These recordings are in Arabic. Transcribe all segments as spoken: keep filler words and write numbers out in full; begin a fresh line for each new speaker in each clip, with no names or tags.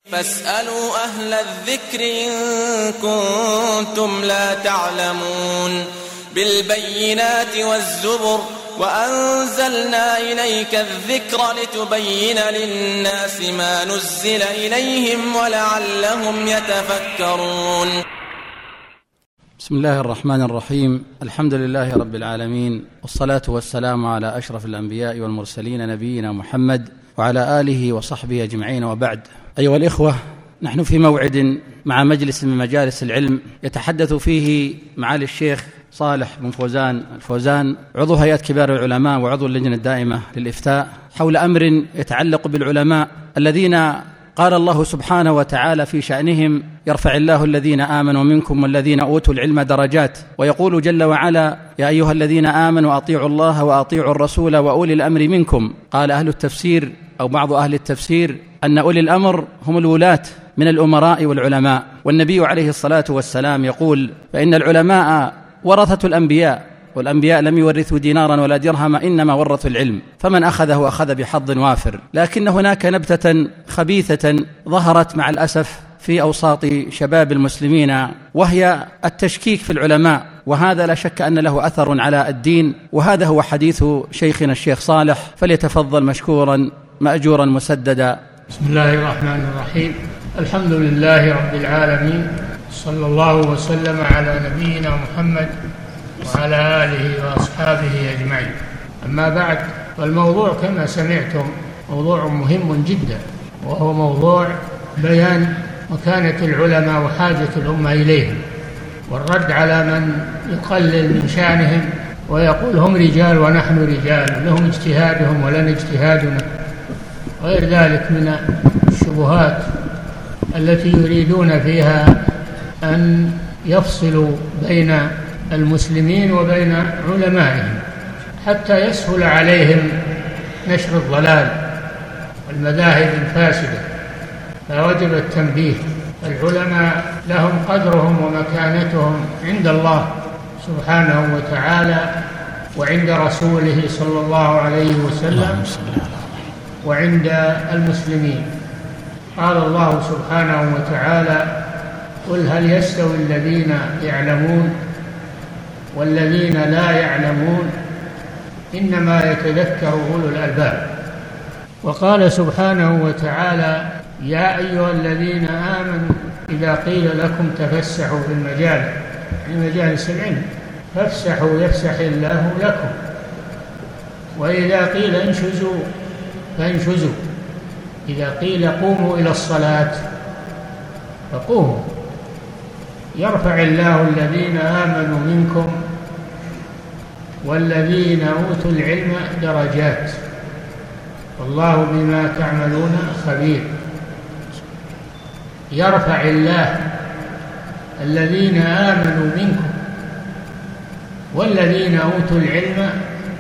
فاسألوا أهل الذكر إن كنتم لا تعلمون بالبينات والزبر وأنزلنا إليك الذكر لتبين للناس ما نزل إليهم ولعلهم يتفكرون.
بسم الله الرحمن الرحيم. الحمد لله رب العالمين، والصلاة والسلام على أشرف الأنبياء والمرسلين نبينا محمد وعلى آله وصحبه أجمعين، وبعد. أيها الإخوة، نحن في موعد مع مجلس من مجالس العلم يتحدث فيه معالي الشيخ صالح بن فوزان الفوزان عضو هيئة كبار العلماء وعضو اللجنة الدائمة للإفتاء حول أمر يتعلق بالعلماء الذين قال الله سبحانه وتعالى في شأنهم: يرفع الله الذين آمنوا منكم والذين أوتوا العلم درجات. ويقول جل وعلا: يا أيها الذين آمنوا أطيعوا الله وأطيعوا الرسول وأولي الأمر منكم. قال أهل التفسير أو بعض أهل التفسير أن أولي الأمر هم الولاة من الأمراء والعلماء، والنبي عليه الصلاة والسلام يقول: فإن العلماء ورثة الأنبياء، والأنبياء لم يورثوا دينارا ولا درهما إنما ورثوا العلم، فمن أخذه أخذ بحظ وافر. لكن هناك نبتة خبيثة ظهرت مع الأسف في أوساط شباب المسلمين، وهي التشكيك في العلماء، وهذا لا شك أن له أثر على الدين. وهذا هو حديث شيخنا الشيخ صالح، فليتفضل مشكورا مأجورا مسددا.
بسم الله الرحمن الرحيم. الحمد لله رب العالمين، صلى الله وسلم على نبينا محمد وعلى آله وأصحابه أجمعين. أما بعد، فالموضوع كما سمعتم موضوع مهم جدا، وهو موضوع بيان مكانة العلماء وحاجة الأمة إليهم، والرد على من يقلل من شأنهم ويقول هم رجال ونحن رجال، لهم اجتهادهم ولنا اجتهادنا، غير ذلك من الشبهات التي يريدون فيها أن يفصلوا بين المسلمين وبين علمائهم حتى يسهل عليهم نشر الضلال والمذاهب الفاسدة. فوجب التنبيه. العلماء لهم قدرهم ومكانتهم عند الله سبحانه وتعالى وعند رسوله صلى الله عليه وسلم وعند المسلمين. قال الله سبحانه وتعالى: قل هل يستوي الذين يعلمون والذين لا يعلمون إنما يتذكر أولو الألباب. وقال سبحانه وتعالى: يا أيها الذين آمنوا إذا قيل لكم تفسحوا في المجالس، في مجالس العلم، فافسحوا يفسح الله لكم، وإذا قيل انشزوا فانشزوا، إذا قيل قوموا إلى الصلاة فقوموا. يرفع الله الذين آمنوا منكم والذين أوتوا العلم درجات، والله بما تعملون خبير. يرفع الله الذين آمنوا منكم والذين أوتوا العلم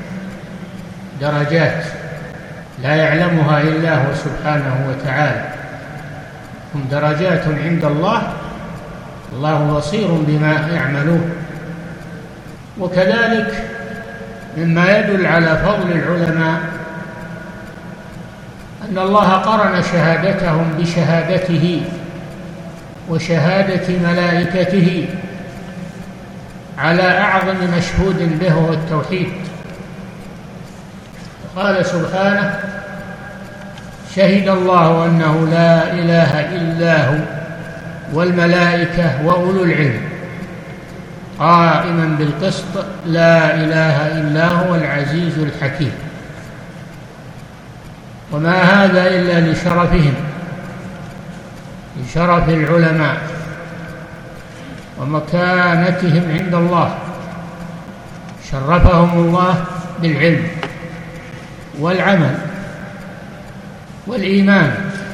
درجات لا يعلمها إلا هو سبحانه وتعالى، هم درجات عند الله، الله بصير بما يعملون. وكذلك مما يدل على فضل العلماء أن الله قرن شهادتهم بشهادته وشهادة ملائكته على أعظم مشهود به هو التوحيد. قال سبحانه: شهد الله أنه لا إله إلا هو والملائكة وأولو العلم قائما بالقسط لا إله إلا هو العزيز الحكيم. وما هذا إلا لشرفهم، لشرف العلماء ومكانتهم عند الله. شرفهم الله بالعلم والعمل والإيمان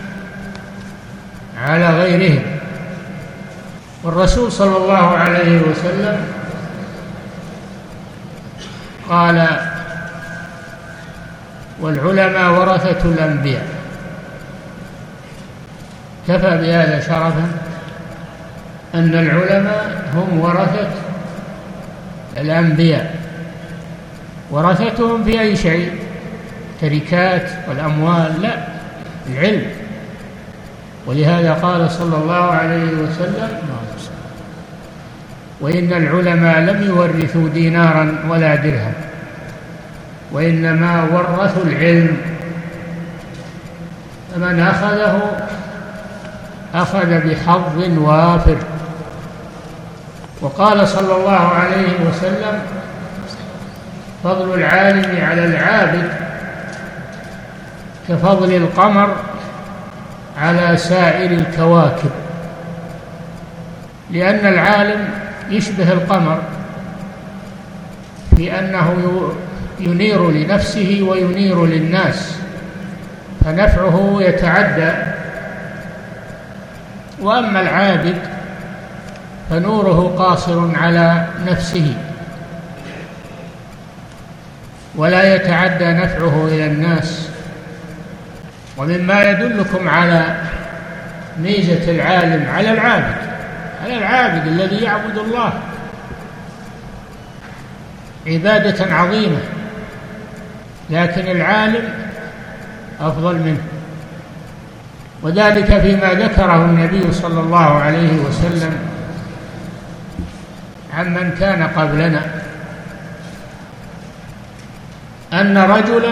على غيرهم. والرسول صلى الله عليه وسلم قال: والعلماء ورثة الأنبياء. كفى بهذا شرفا أن العلماء هم ورثة الأنبياء. ورثتهم في أي شيء؟ تركات والأموال؟ لا، العلم. ولهذا قال صلى الله عليه وسلم: وإن العلماء لم يورثوا دينارا ولا درهم، وإنما ورثوا العلم، فمن أخذه أخذ بحظ وافر. وقال صلى الله عليه وسلم: فضل العالم على العابد كفضل القمر على سائر الكواكب، لأن العالم يشبه القمر في أنه ينير لنفسه وينير للناس، فنفعه يتعدى. وأما العابد فنوره قاصر على نفسه ولا يتعدى نفعه إلى الناس. ومما يدلكم على ميزة العالم على العابد على العابد الذي يعبد الله عبادة عظيمة، لكن العالم أفضل منه، وذلك فيما ذكره النبي صلى الله عليه وسلم عمن كان قبلنا، أن رجلا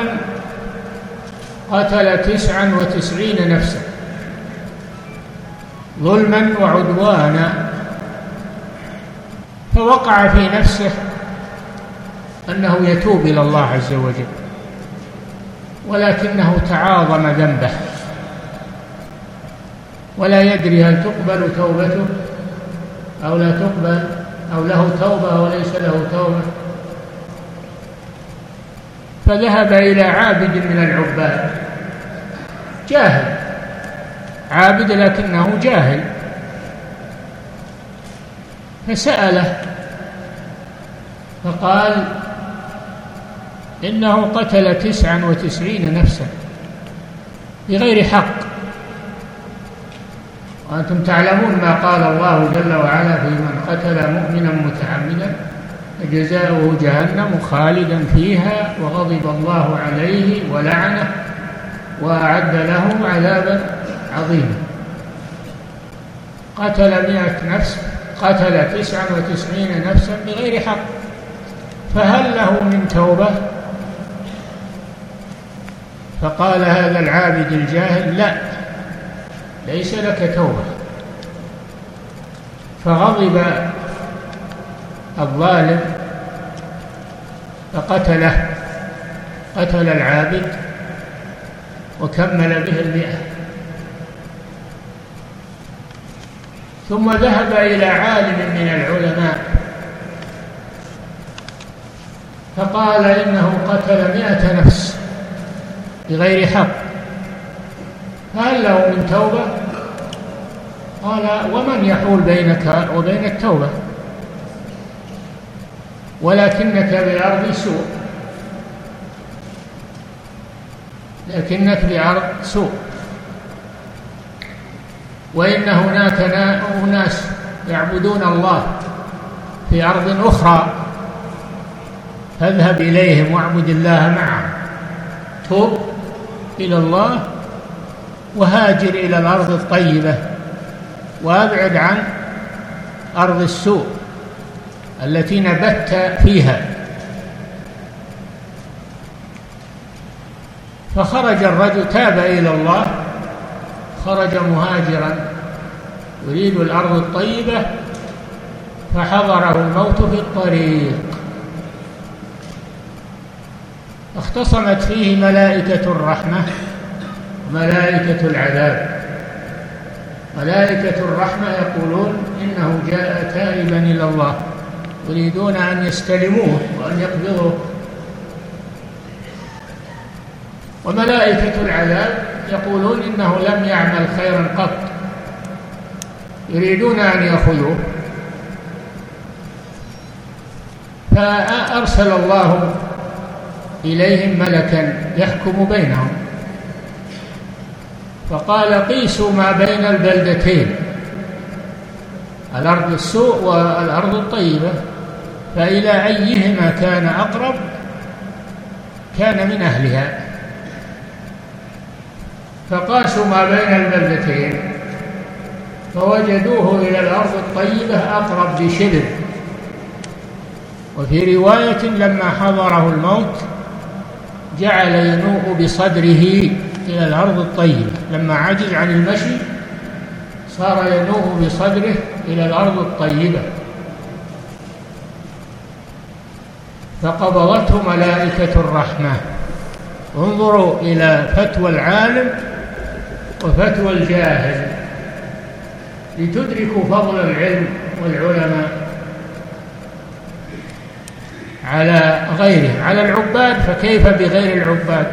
قتل تسعا وتسعين نفسا ظلما وعدوانا، فوقع في نفسه أنه يتوب إلى الله عز وجل، ولكنه تعاظم ذنبه ولا يدري هل تقبل توبته أو لا تقبل، أو له توبة أو ليس له توبة، فذهب إلى عابد من العباد جاهل، عابد لكنه جاهل، فسأله فقال: إنه قتل تسعا وتسعين نفسا بغير حق، وأنتم تعلمون ما قال الله جل وعلا في من قتل مؤمنا متعمدا فجزاؤه جهنم خالدا فيها وغضب الله عليه ولعنه وأعد له عذابا عظيما. قتل مئة نفس، قتل تسعا وتسعين نفسا بغير حق، فهل له من توبة؟ فقال هذا العابد الجاهل: لا، ليس لك توبة. فغضب الظالم فقتله، قتل العابد وكمل به المئة. ثم ذهب إلى عالم من العلماء فقال: إنه قتل مئة نفس بغير حق، هل له من توبة؟ قال: ومن يحول بينك وبين التوبة؟ ولكنك بأرض سوء، لكنك بأرض سوء، وإن هناك أناس يعبدون الله في أرض أخرى، فاذهب إليهم واعبد الله معهم، توب إلى الله وهاجر إلى الأرض الطيبة، وابعد عن أرض السوء التي نبت فيها. فخرج الرجل، تاب إلى الله، خرج مهاجرا يريد الأرض الطيبة، فحضره الموت في الطريق، اختصمت فيه ملائكة الرحمة وملائكة العذاب. ملائكة الرحمة يقولون: إنه جاء تائبا إلى الله، يريدون أن يستلموه وأن يقبضوه. وملائكة العذاب يقولون: إنه لم يعمل خيرا قط، يريدون أن يأخذوه. فأرسل الله إليهم ملكا يحكم بينهم، فقال: قيسوا ما بين البلدتين، الأرض السوء والأرض الطيبة، فإلى أيهما كان أقرب كان من أهلها. فقاسوا ما بين البلدتين فوجدوه إلى الأرض الطيبة أقرب بشبر. وفي رواية لما حضره الموت جعل ينوء بصدره إلى الأرض الطيبة، لما عجز عن المشي صار ينوء بصدره إلى الأرض الطيبة، فقبضته ملائكة الرحمة. انظروا إلى فتوى العالم وفتوى الجاهل لتدركوا فضل العلم والعلماء على غيره، على العباد، فكيف بغير العباد؟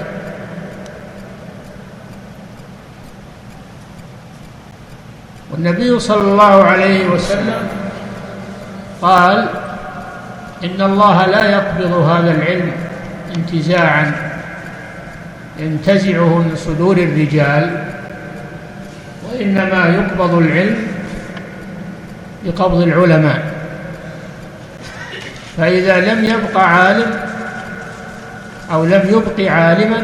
والنبي صلى الله عليه وسلم قال إن الله لا يقبض هذا العلم انتزاعا ينتزعه من صدور الرجال، وإنما يقبض العلم بقبض العلماء. فإذا لم يبق عالم أو لم يبق عالما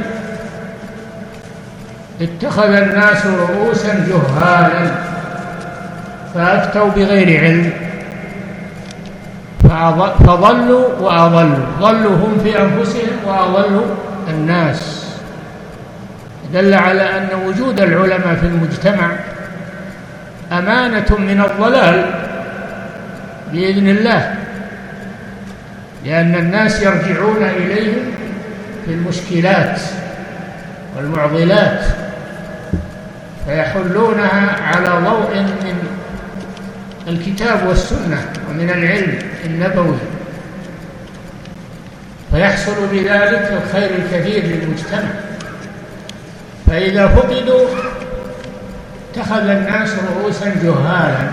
اتخذ الناس رؤوسا جهالا فأفتوا بغير علم فضلوا وأضلوا، ضلوا هم في أنفسهم وأضلوا الناس. دل على أن وجود العلماء في المجتمع أمانة من الضلال بإذن الله، لأن الناس يرجعون إليهم في المشكلات والمعضلات فيحلونها على ضوء من الكتاب والسنة ومن العلم النبوي، فيحصل بذلك الخير الكثير للمجتمع. فإذا فقدوا اتخذ الناس رؤوسا جهالا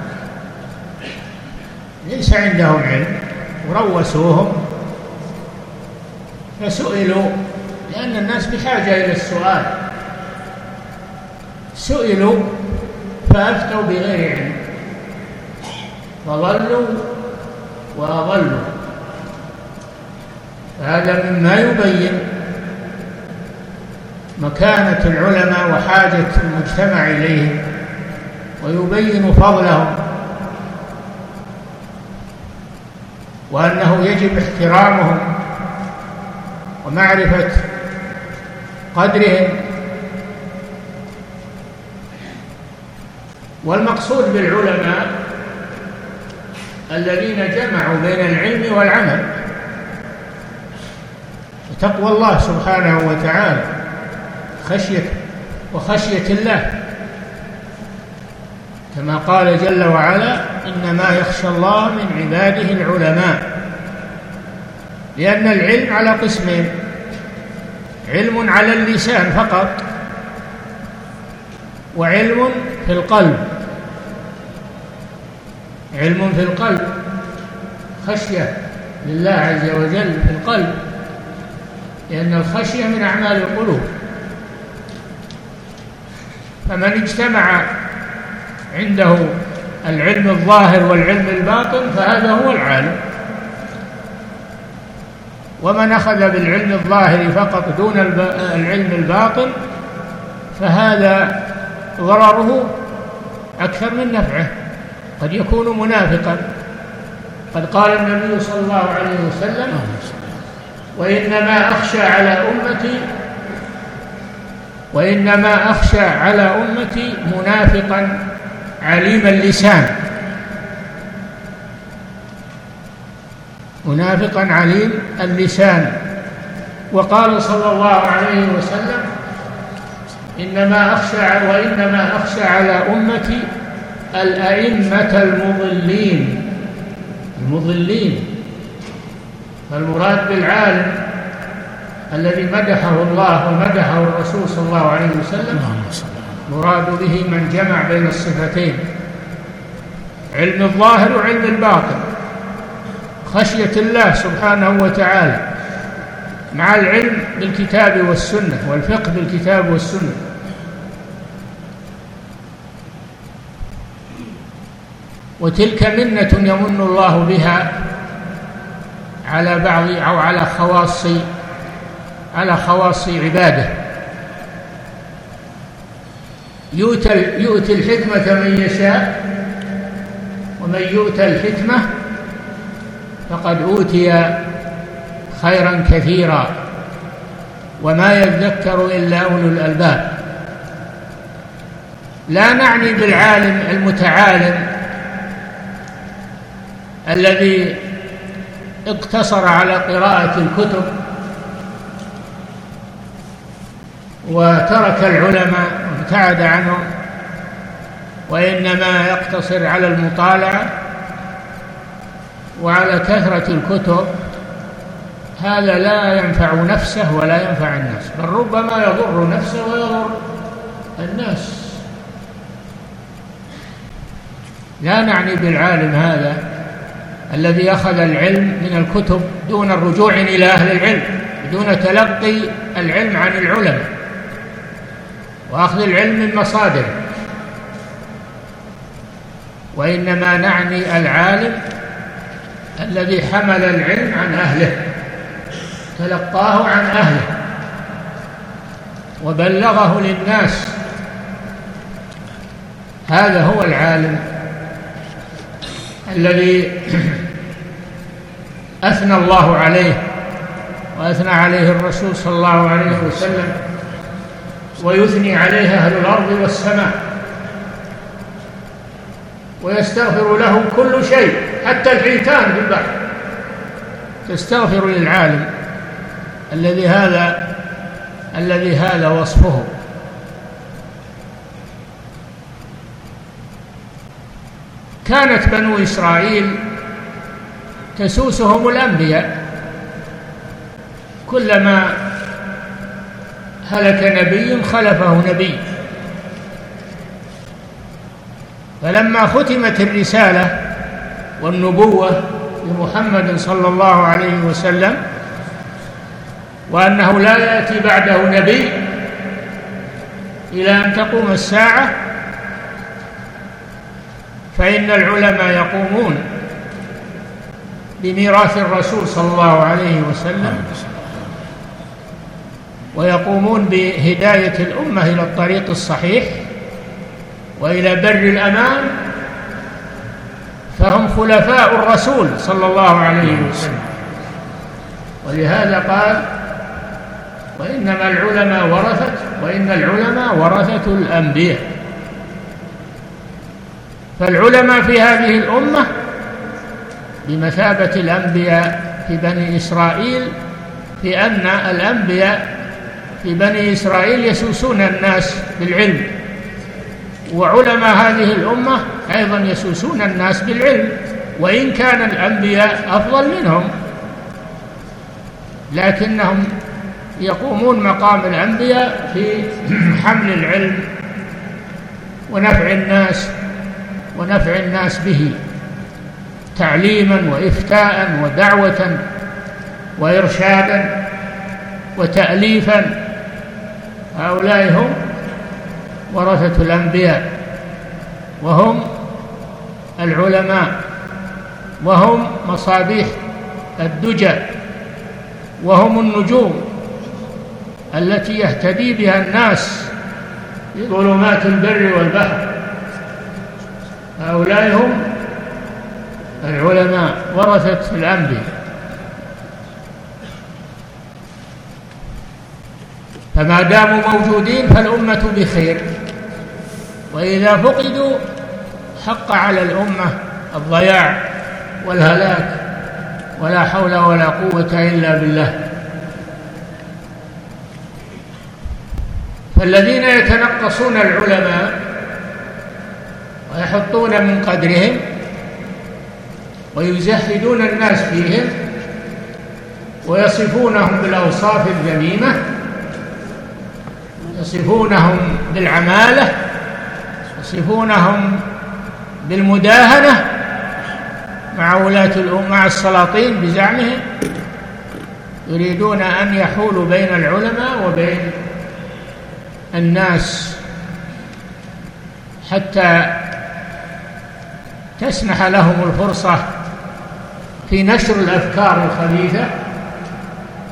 ليس عندهم علم، وروسوهم فسئلوا، لأن الناس بحاجة إلى السؤال، سئلوا فأفتوا بغير علم فضلوا وأضلوا. فهذا مما يبين مكانة العلماء وحاجة المجتمع إليهم، ويبين فضلهم، وأنه يجب احترامهم ومعرفة قدرهم. والمقصود بالعلماء الذين جمعوا بين العلم والعمل وتقوى الله سبحانه وتعالى، خشية وخشية الله، كما قال جل وعلا إنما يخشى الله من عباده العلماء. لأن العلم على قسمين: علم على اللسان فقط، وعلم في القلب. علم في القلب، خشية لله عز وجل في القلب، لأن الخشية من أعمال القلوب. فمن اجتمع عنده العلم الظاهر والعلم الباطن فهذا هو العالم. ومن أخذ بالعلم الظاهر فقط دون العلم الباطن فهذا ضرره أكثر من نفعه، قد يكون منافقا. قد قال النبي صلى الله عليه وسلم وإنما أخشى على أمتي وإنما أخشى على أمتي منافقا عليم اللسان، منافقا عليم اللسان. وقال صلى الله عليه وسلم إنما أخشى وإنما أخشى على أمتي الأئمة المضلين. المضلين، فالمراد بالعالم الذي مدحه الله ومدحه الرسول صلى الله عليه وسلم مراد به من جمع بين الصفتين، علم الظاهر وعلم الباطن، خشية الله سبحانه وتعالى مع العلم بالكتاب والسنة والفقه بالكتاب والسنة. وتلك منة يمن الله بها على بعض أو على خواص على خواص عباده، يؤتى يؤتي الحكمة من يشاء، ومن يؤتى الحكمة فقد أوتي خيرا كثيرا، وما يذكر إلا أولو الألباب. لا نعني بالعالم المتعالم الذي اقتصر على قراءة الكتب وترك العلماء وابتعد عنهم، وإنما يقتصر على المطالعة وعلى كثرة الكتب. هذا لا ينفع نفسه ولا ينفع الناس، بل ربما يضر نفسه ويضر الناس. لا نعني بالعالم هذا الذي أخذ العلم من الكتب دون الرجوع إلى أهل العلم، دون تلقي العلم عن العلماء وأخذ العلم من مصادر، وإنما نعني العالم الذي حمل العلم عن أهله، تلقاه عن أهله وبلغه للناس. هذا هو العالم الذي أثنى الله عليه وأثنى عليه الرسول صلى الله عليه وسلم، ويثني عليه أهل الأرض والسماء، ويستغفر له كل شيء، حتى الحيتان في البحر تستغفر للعالم الذي هذا الذي هذا وصفه. كانت بنو إسرائيل تسوسهم الأنبياء، كلما هلك نبي خلفه نبي، فلما ختمت الرسالة والنبوة لمحمد صلى الله عليه وسلم، وأنه لا يأتي بعده نبي إلى أن تقوم الساعة، فإن العلماء يقومون بميراث الرسول صلى الله عليه وسلم، ويقومون بهداية الأمة إلى الطريق الصحيح وإلى بر الأمان، فهم خلفاء الرسول صلى الله عليه وسلم. ولهذا قال: وإنما العلماء ورثة وإن العلماء ورثة الأنبياء. فالعلماء في هذه الأمة بمثابة الأنبياء في بني إسرائيل، في أن الأنبياء في بني إسرائيل يسوسون الناس بالعلم، وعلماء هذه الأمة أيضا يسوسون الناس بالعلم، وإن كان الأنبياء أفضل منهم، لكنهم يقومون مقام الأنبياء في حمل العلم ونفع الناس ونفع الناس به، تعليما وإفتاء ودعوة وإرشادا وتأليفا. هؤلاء هم ورثة الأنبياء، وهم العلماء، وهم مصابيح الدجى، وهم النجوم التي يهتدي بها الناس في ظلمات البر والبحر. هؤلاء هم العلماء ورثة الأنبياء. فما داموا موجودين فالأمة بخير، وإذا فقدوا حق على الأمة الضياع والهلاك، ولا حول ولا قوة إلا بالله. فالذين يتنقصون العلماء ويحطون من قدرهم ويزهدون الناس فيهم ويصفونهم بالأوصاف الذميمة، يصفونهم بالعمالة، يصفونهم بالمداهنة مع ولاة الأمة، مع السلاطين بزعمهم، يريدون أن يحولوا بين العلماء وبين الناس حتى تسنح لهم الفرصة في نشر الأفكار الخبيثة،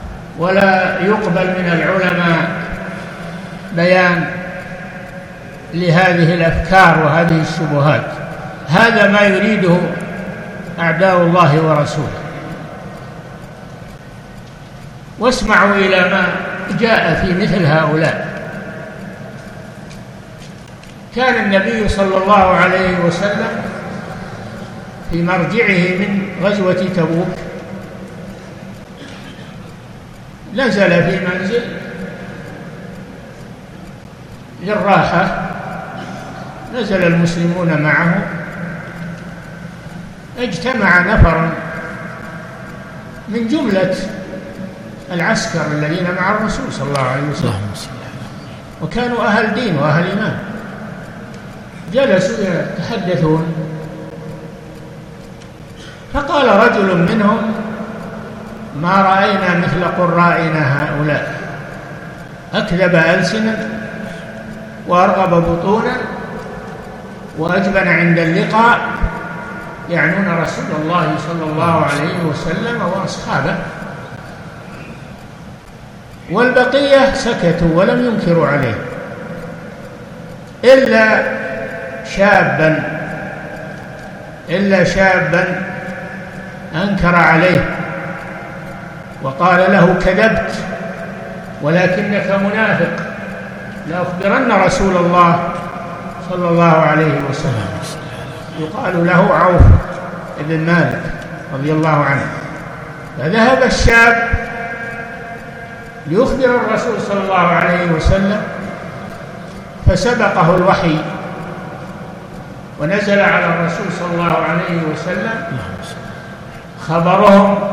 ولا يقبل من العلماء بيان لهذه الأفكار وهذه الشبهات. هذا ما يريده أعداء الله ورسوله. واسمعوا إلى ما جاء في مثل هؤلاء. كان النبي صلى الله عليه وسلم في مرجعه من غزوة تبوك نزل في منزل للراحة، نزل المسلمون معه، اجتمع نفر من جملة العسكر الذين مع الرسول صلى الله عليه وسلم، وكانوا أهل دين وأهل إيمان، جلسوا يتحدثون. فقال رجل منهم: ما رأينا مثل قرائنا هؤلاء، أكذب ألسنا وأرغب بطونا وأجبن عند اللقاء، يعنون رسول الله صلى الله عليه وسلم وأصحابه. والبقية سكتوا ولم ينكروا عليه إلا شابا إلا شابا أنكر عليه وقال له: كذبت ولكنك منافق، لأخبرن رسول الله صلى الله عليه وسلم. يقال له عوف بن مالك رضي الله عنه. فذهب الشاب ليخبر الرسول صلى الله عليه وسلم، فسبقه الوحي ونزل على الرسول صلى الله عليه وسلم خبرهم.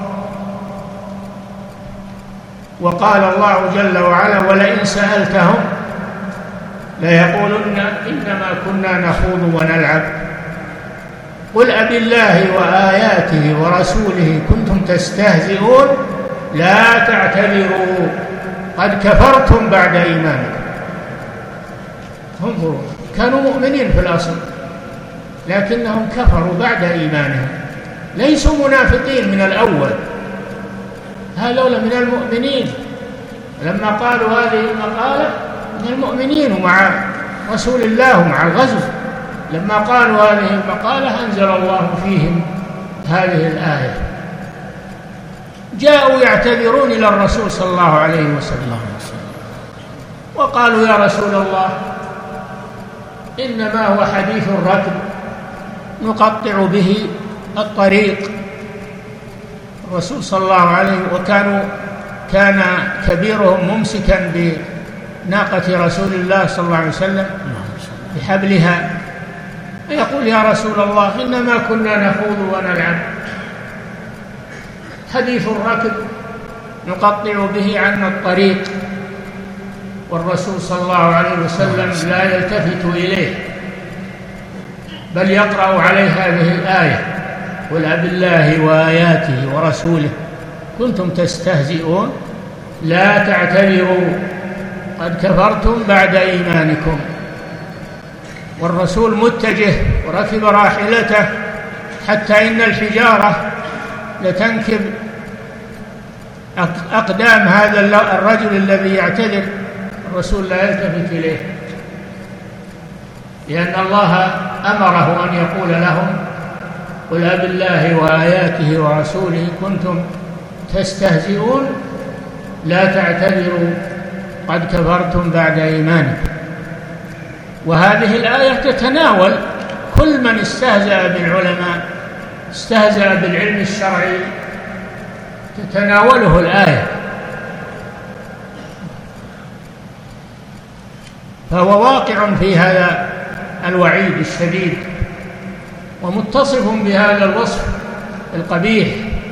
وقال الله جل وعلا: ولئن سألتهم ليقولن إنما كنا نخوض ونلعب قل أبالله وآياته ورسوله كنتم تستهزئون لا تعتذروا قد كفرتم بعد إيمانكم. انظروا، كانوا مؤمنين في الأصل لكنهم كفروا بعد إيمانهم، ليسوا منافقين من الأول، هذول من المؤمنين. لما قالوا هذه المقالة من المؤمنين ومع رسول الله ومع الغزو، لما قالوا هذه المقالة أنزل الله فيهم هذه الآية. جاءوا يعتذرون إلى الرسول صلى الله عليه وسلم وقالوا: يا رسول الله، إنما هو حديث الركب نقطع به الطريق. الرسول صلى الله عليه وكانوا كان كبيرهم ممسكا بناقة رسول الله صلى الله عليه وسلم بحبلها، يقول: يا رسول الله، إنما كنا نخوض ونلعب، حديث الركب نقطع به عنا الطريق. والرسول صلى الله عليه وسلم لا يلتفت إليه بل يقرأ عليه هذه الآية: قل أبالله وآياته ورسوله كنتم تستهزئون لا تعتذروا قد كفرتم بعد إيمانكم. والرسول متجه وركب راحلته حتى إن الحجارة لتنكب أقدام هذا الرجل الذي يعتذر، الرسول لا يلتفت إليه، لأن الله أمره أن يقول لهم: قل أبالله وآياته ورسوله كنتم تستهزئون لا تعتذروا قد كفرتم بعد إيمانكم. وهذه الآية تتناول كل من استهزأ بالعلماء، استهزأ بالعلم الشرعي، تتناوله الآية. فهو واقع في هذا الوعيد الشديد ومتصف بهذا الوصف القبيح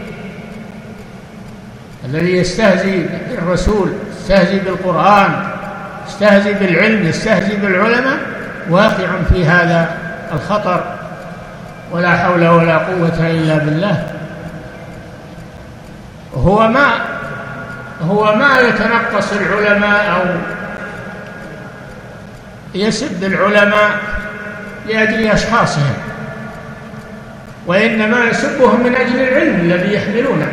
الذي يستهزئ بالرسول، يستهزئ بالقرآن، يستهزئ بالعلم، يستهزئ بالعلماء، واقع في هذا الخطر، ولا حول ولا قوة إلا بالله. هو ما هو ما يتنقص العلماء أو يسب العلماء لأجل أشخاصهم، وإنما يسبهم من أجل العلم الذي يحملونه،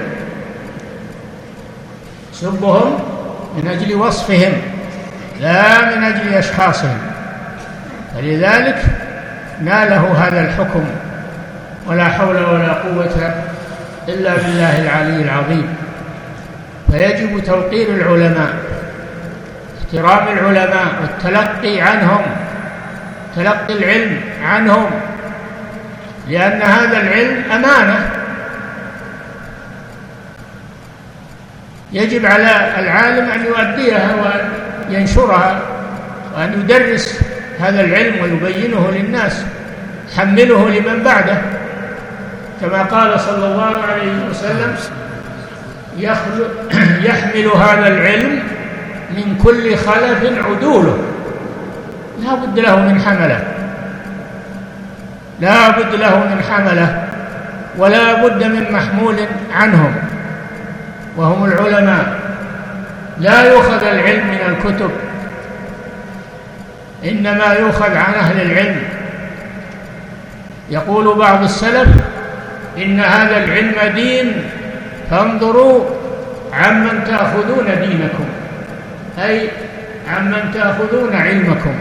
يسبهم من أجل وصفهم لا من أجل أشخاصهم. فلذلك ناله هذا الحكم، ولا حول ولا قوة إلا بالله العلي العظيم. فيجب توقير العلماء، احترام العلماء والتلقي عنهم، تلقي العلم عنهم، لأن هذا العلم أمانة يجب على العالم أن يؤديها وأن ينشرها وأن يدرس هذا العلم ويبينه للناس، حمله لمن بعده، كما قال صلى الله عليه وسلم: يحمل هذا العلم من كل خلف عدوله. لا بد له من حمله، لا بد له من حمله، ولا بد من محمول عنهم وهم العلماء. لا يؤخذ العلم من الكتب، إنما يؤخذ عن أهل العلم. يقول بعض السلف: إن هذا العلم دين فانظروا عمن تأخذون دينكم، أي عمن تأخذون علمكم.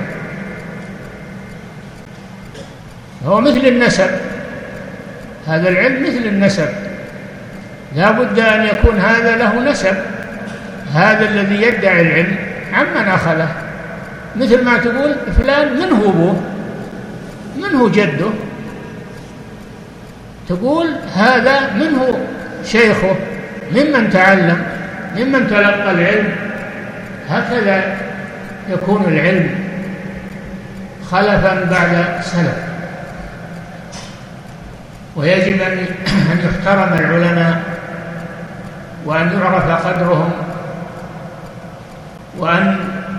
هو مثل النسب، هذا العلم مثل النسب، لا بد أن يكون هذا له نسب، هذا الذي يدعي العلم عمن أخذه، مثل ما تقول فلان منه أبوه منه جده، تقول هذا منه شيخه، ممن تعلم، ممن تلقى العلم. هكذا يكون العلم خلفا بعد سلف. ويجب أن يحترم العلماء وأن يعرف قدرهم وأن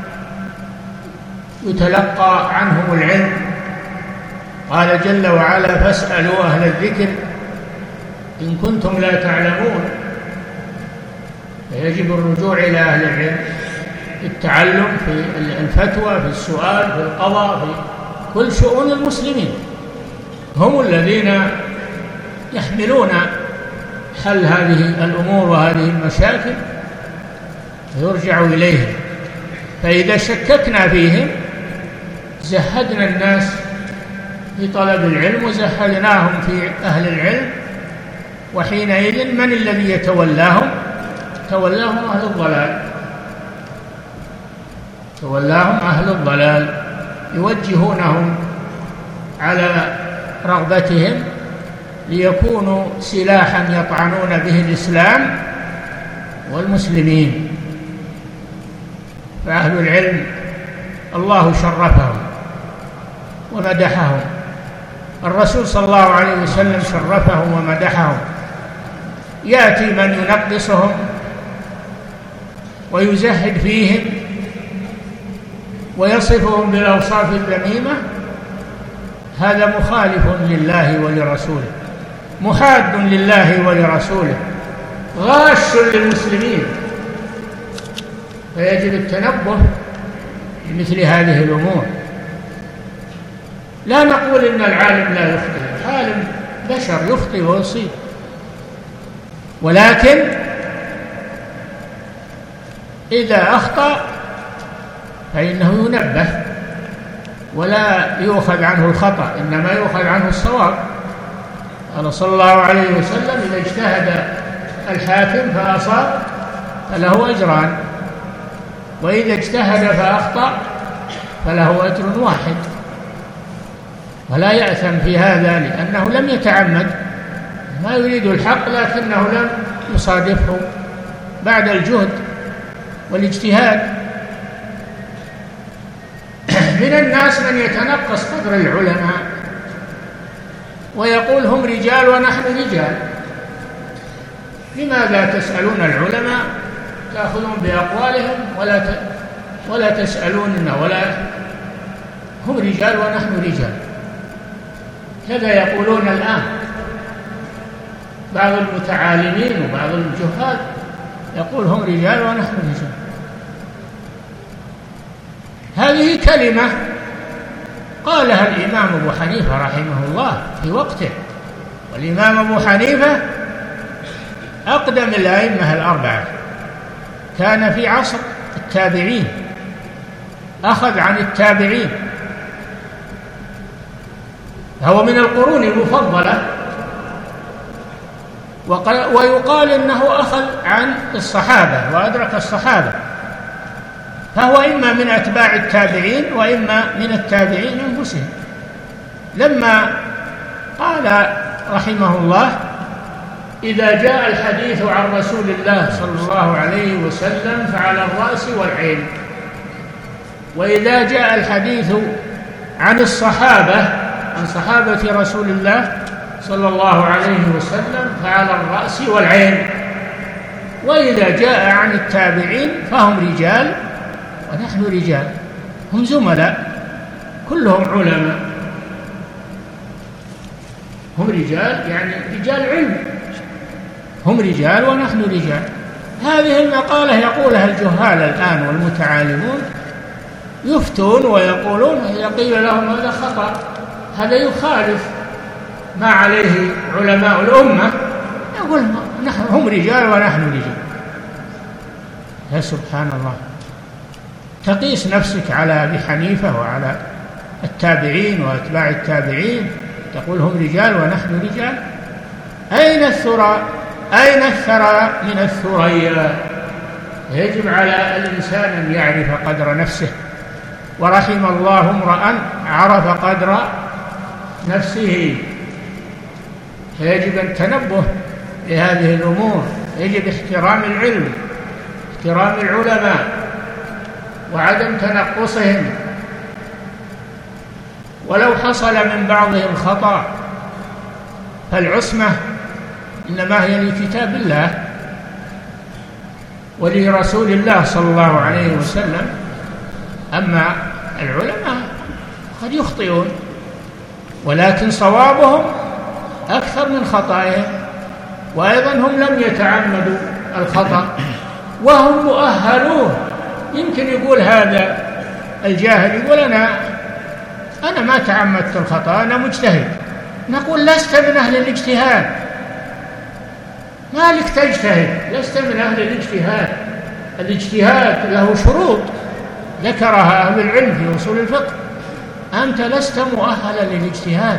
يتلقى عنهم العلم. قال جل وعلا: فاسألوا أهل الذكر إن كنتم لا تعلمون. فيجب الرجوع إلى أهل العلم في التعلم، في الفتوى، في السؤال، في القضاء، في كل شؤون المسلمين. هم الذين يحملون حل هذه الأمور وهذه المشاكل، ويرجع إليهم. فإذا شككنا فيهم زهدنا الناس في طلب العلم وزهدناهم في أهل العلم، وحينئذ من الذي يتولاهم؟ تولاهم أهل الضلال، تولاهم أهل الضلال، يوجهونهم على رغبتهم ليكونوا سلاحا يطعنون به الإسلام والمسلمين. فأهل العلم الله شرفهم ومدحهم، الرسول صلى الله عليه وسلم شرفهم ومدحهم. يأتي من ينقصهم ويزهد فيهم ويصفهم بالأوصاف الذميمة، هذا مخالف لله ولرسوله، محاد لله ولرسوله، غاش للمسلمين. فيجب التنبه لمثل هذه الأمور. لا نقول إن العالم لا يخطئ، العالم بشر يخطئ ويصيب، ولكن إذا أخطأ فإنه ينبه ولا يؤخذ عنه الخطأ، إنما يؤخذ عنه الصواب. قال صلى الله عليه وسلم: إذا اجتهد الحاكم فأصاب فله أجران، وإذا اجتهد فأخطأ فله أجر واحد. ولا يأثم في هذا لأنه لم يتعمد، ما يريد الحق لكنه لم يصادفه بعد الجهد والاجتهاد. من الناس من يتنقص قدر العلماء ويقول هم رجال ونحن رجال. لماذا تسألون العلماء، تأخذون بأقوالهم ولا ت... ولا تسألوننا، ولا هم رجال ونحن رجال؟ كذا يقولون الآن بعض المتعالمين وبعض الجهال، يقول هم رجال ونحن رجال. هذه كلمة قالها الإمام أبو حنيفة رحمه الله في وقته، والإمام أبو حنيفة أقدم الأئمة الأربعة، كان في عصر التابعين، أخذ عن التابعين، هو من القرون المفضلة، ويقال إنه أخذ عن الصحابة وأدرك الصحابة، فهو إما من أتباع التابعين وإما من التابعين أنفسهم. لما قال رحمه الله: إذا جاء الحديث عن رسول الله صلى الله عليه وسلم فعلى الرأس والعين، وإذا جاء الحديث عن الصحابة عن صحابة رسول الله صلى الله عليه وسلم فعلى الرأس والعين، وإذا جاء عن التابعين فهم رجال ونحن رجال، هم زملاء كلهم علماء، هم رجال يعني رجال علم، هم رجال ونحن رجال. هذه المقالة يقولها الجهال الآن والمتعالمون، يفتون ويقولون إذا قيل لهم هذا خطأ، هذا يخالف ما عليه علماء الأمة، يقول نحن هم رجال ونحن رجال. يا سبحان الله، تقيس نفسك على أبي حنيفة وعلى التابعين وأتباع التابعين تقول هم رجال ونحن رجال؟ أين الثرى؟ أين الثرى من الثريا؟ يجب على الإنسان أن يعرف قدر نفسه، ورحم الله امرأ عرف قدر نفسه. فيجب التنبه لهذه الأمور، يجب احترام العلم، احترام العلماء، وعدم تنقصهم. ولو حصل من بعضهم خطأ فالعصمة إنما هي لكتاب الله ولرسول الله صلى الله عليه وسلم. أما العلماء قد يخطئون، ولكن صوابهم أكثر من خطائهم، وأيضا هم لم يتعمدوا الخطأ وهم مؤهلون. يمكن يقول هذا الجاهل يقول أنا أنا ما تعمدت الخطأ، أنا مجتهد. نقول لست من أهل الاجتهاد، ما لك تجتهد، لست من أهل الاجتهاد. الاجتهاد له شروط ذكرها أهل العلم في أصول الفقه، أنت لست مؤهلا للاجتهاد،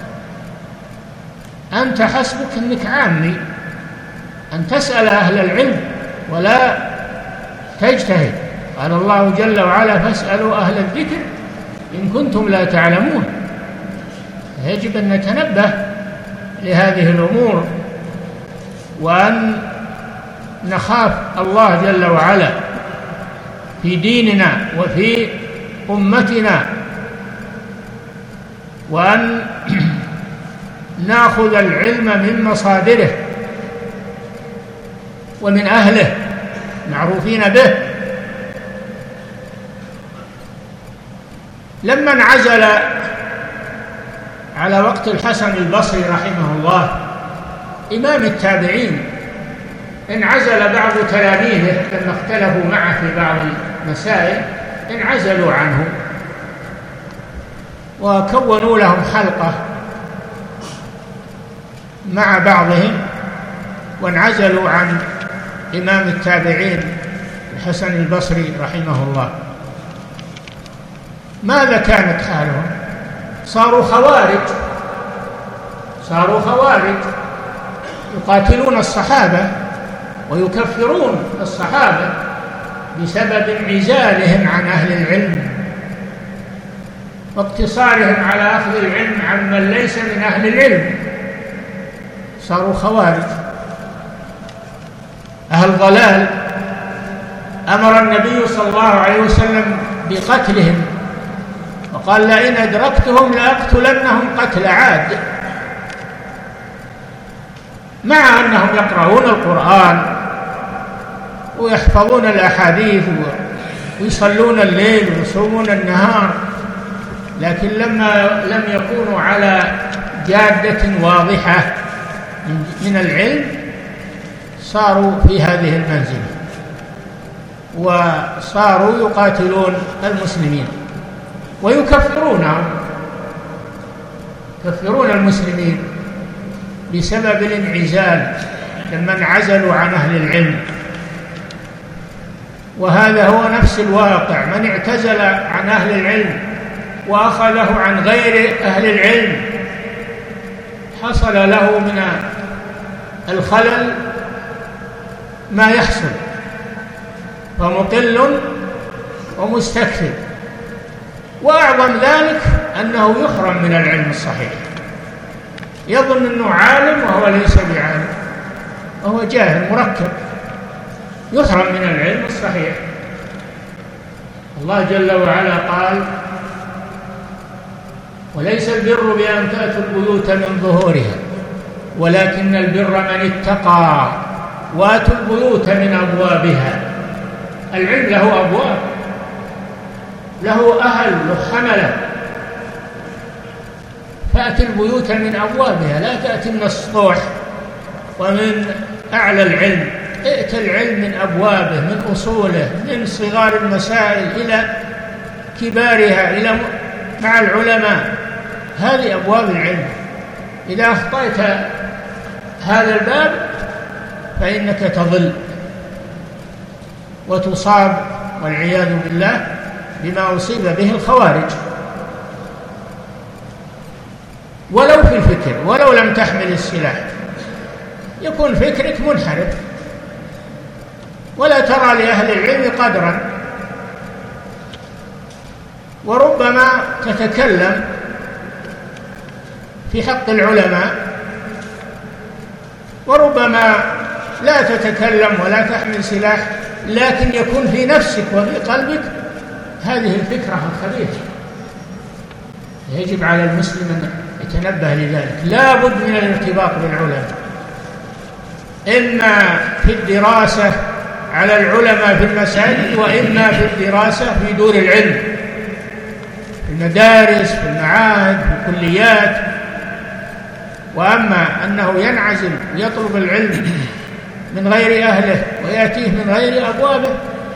أنت حسبك أنك عامي، أن تسأل أهل العلم ولا تجتهد. قال الله جل وعلا: فاسألوا أهل الذكر إن كنتم لا تعلمون. يجب أن نتنبه لهذه الأمور، وأن نخاف الله جل وعلا في ديننا وفي أمتنا، وأن نأخذ العلم من مصادره ومن أهله معروفين به. لما انعزل على وقت الحسن البصري رحمه الله إمام التابعين، انعزل بعض تلاميذه لما اختلفوا معه في بعض المسائل، انعزلوا عنه وكونوا لهم حلقة مع بعضهم، وانعزلوا عن إمام التابعين الحسن البصري رحمه الله. ماذا كانت حالهم؟ صاروا خوارج، صاروا خوارج يقاتلون الصحابة ويكفرون الصحابة بسبب انعزالهم عن أهل العلم واقتصارهم على أخذ العلم عمن ليس من أهل العلم. صاروا خوارج أهل ضلال. أمر النبي صلى الله عليه وسلم بقتلهم، وقال: لئن أدركتهم لأقتلنهم قتل عاد، مع أنهم يقرؤون القرآن ويحفظون الأحاديث ويصلون الليل ويصومون النهار، لكن لما لم يكونوا على جادة واضحة من العلم صاروا في هذه المنزلة، وصاروا يقاتلون المسلمين ويكفرونهم، يكفرون المسلمين بسبب الانعزال لما انعزلوا عن أهل العلم. وهذا هو نفس الواقع، من اعتزل عن أهل العلم وأخذه عن غير أهل العلم حصل له من الخلل ما يحصل، فمقل ومستكثر. وأعظم ذلك أنه يحرم من العلم الصحيح، يظن أنه عالم وهو ليس بعالم، وهو جاهل مركب، يحرم من العلم الصحيح. الله جل وعلا قال: وليس البر بأن تأتوا البيوت من ظهورها ولكن البر من اتقى وأتوا البيوت من أبوابها. العلم له أبواب، له أهل، له حملة، فأتي البيوت من أبوابها، لا تأتي من السطوح ومن أعلى العلم. ائت العلم من أبوابه، من أصوله، من صغار المسائل إلى كبارها، إلى مع العلماء. هذه أبواب العلم. إذا أخطأت هذا الباب فإنك تضل وتصاب والعياذ بالله بما أصيب به الخوارج. ولو في الفكر، ولو لم تحمل السلاح، يكون فكرك منحرف، ولا ترى لأهل العلم قدرا، وربما تتكلم في حق العلماء، وربما لا تتكلم ولا تحمل سلاح، لكن يكون في نفسك وفي قلبك هذه الفكرة الخبيثة. يجب على المسلم أن يتنبه لذلك. لا بد من الارتباط بالعلماء، إما في الدراسة على العلماء في المساجد، وإما في الدراسة في دور العلم، في المدارس، في المعاهد، في الكليات. وأما أنه ينعزل ويطلب العلم من غير أهله ويأتيه من غير أبوابه،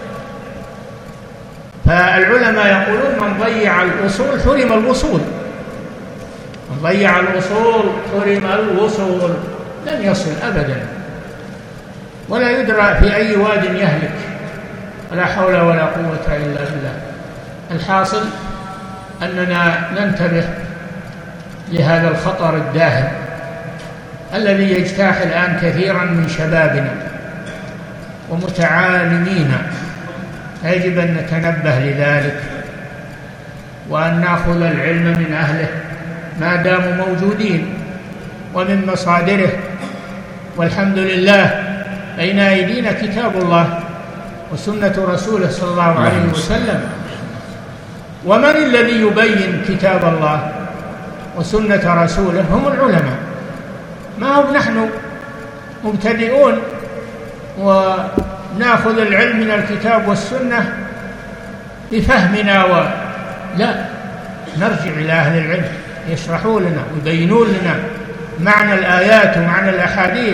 فالعلماء يقولون: من ضيع الأصول حرم الوصول، من ضيع الأصول حرم الوصول، لن يصل أبدا، ولا يدرى في أي واد يهلك، ولا حول ولا قوة إلا بالله. الحاصل أننا ننتبه لهذا الخطر الداهم الذي يجتاح الآن كثيرا من شبابنا ومتعالمين. يجب أن نتنبه لذلك، وأن نأخذ العلم من أهله ما داموا موجودين ومن مصادره. والحمد لله بين أيدينا كتاب الله وسنة رسوله صلى الله عليه وسلم. ومن الذي يبين كتاب الله وسنة رسوله؟ هم العلماء، ما هم نحن مبتدئون ونأخذ العلم من الكتاب والسنة بفهمنا و... لا، نرجع إلى أهل العلم يشرحوا لنا ويبينون لنا معنى الآيات ومعنى الأحاديث.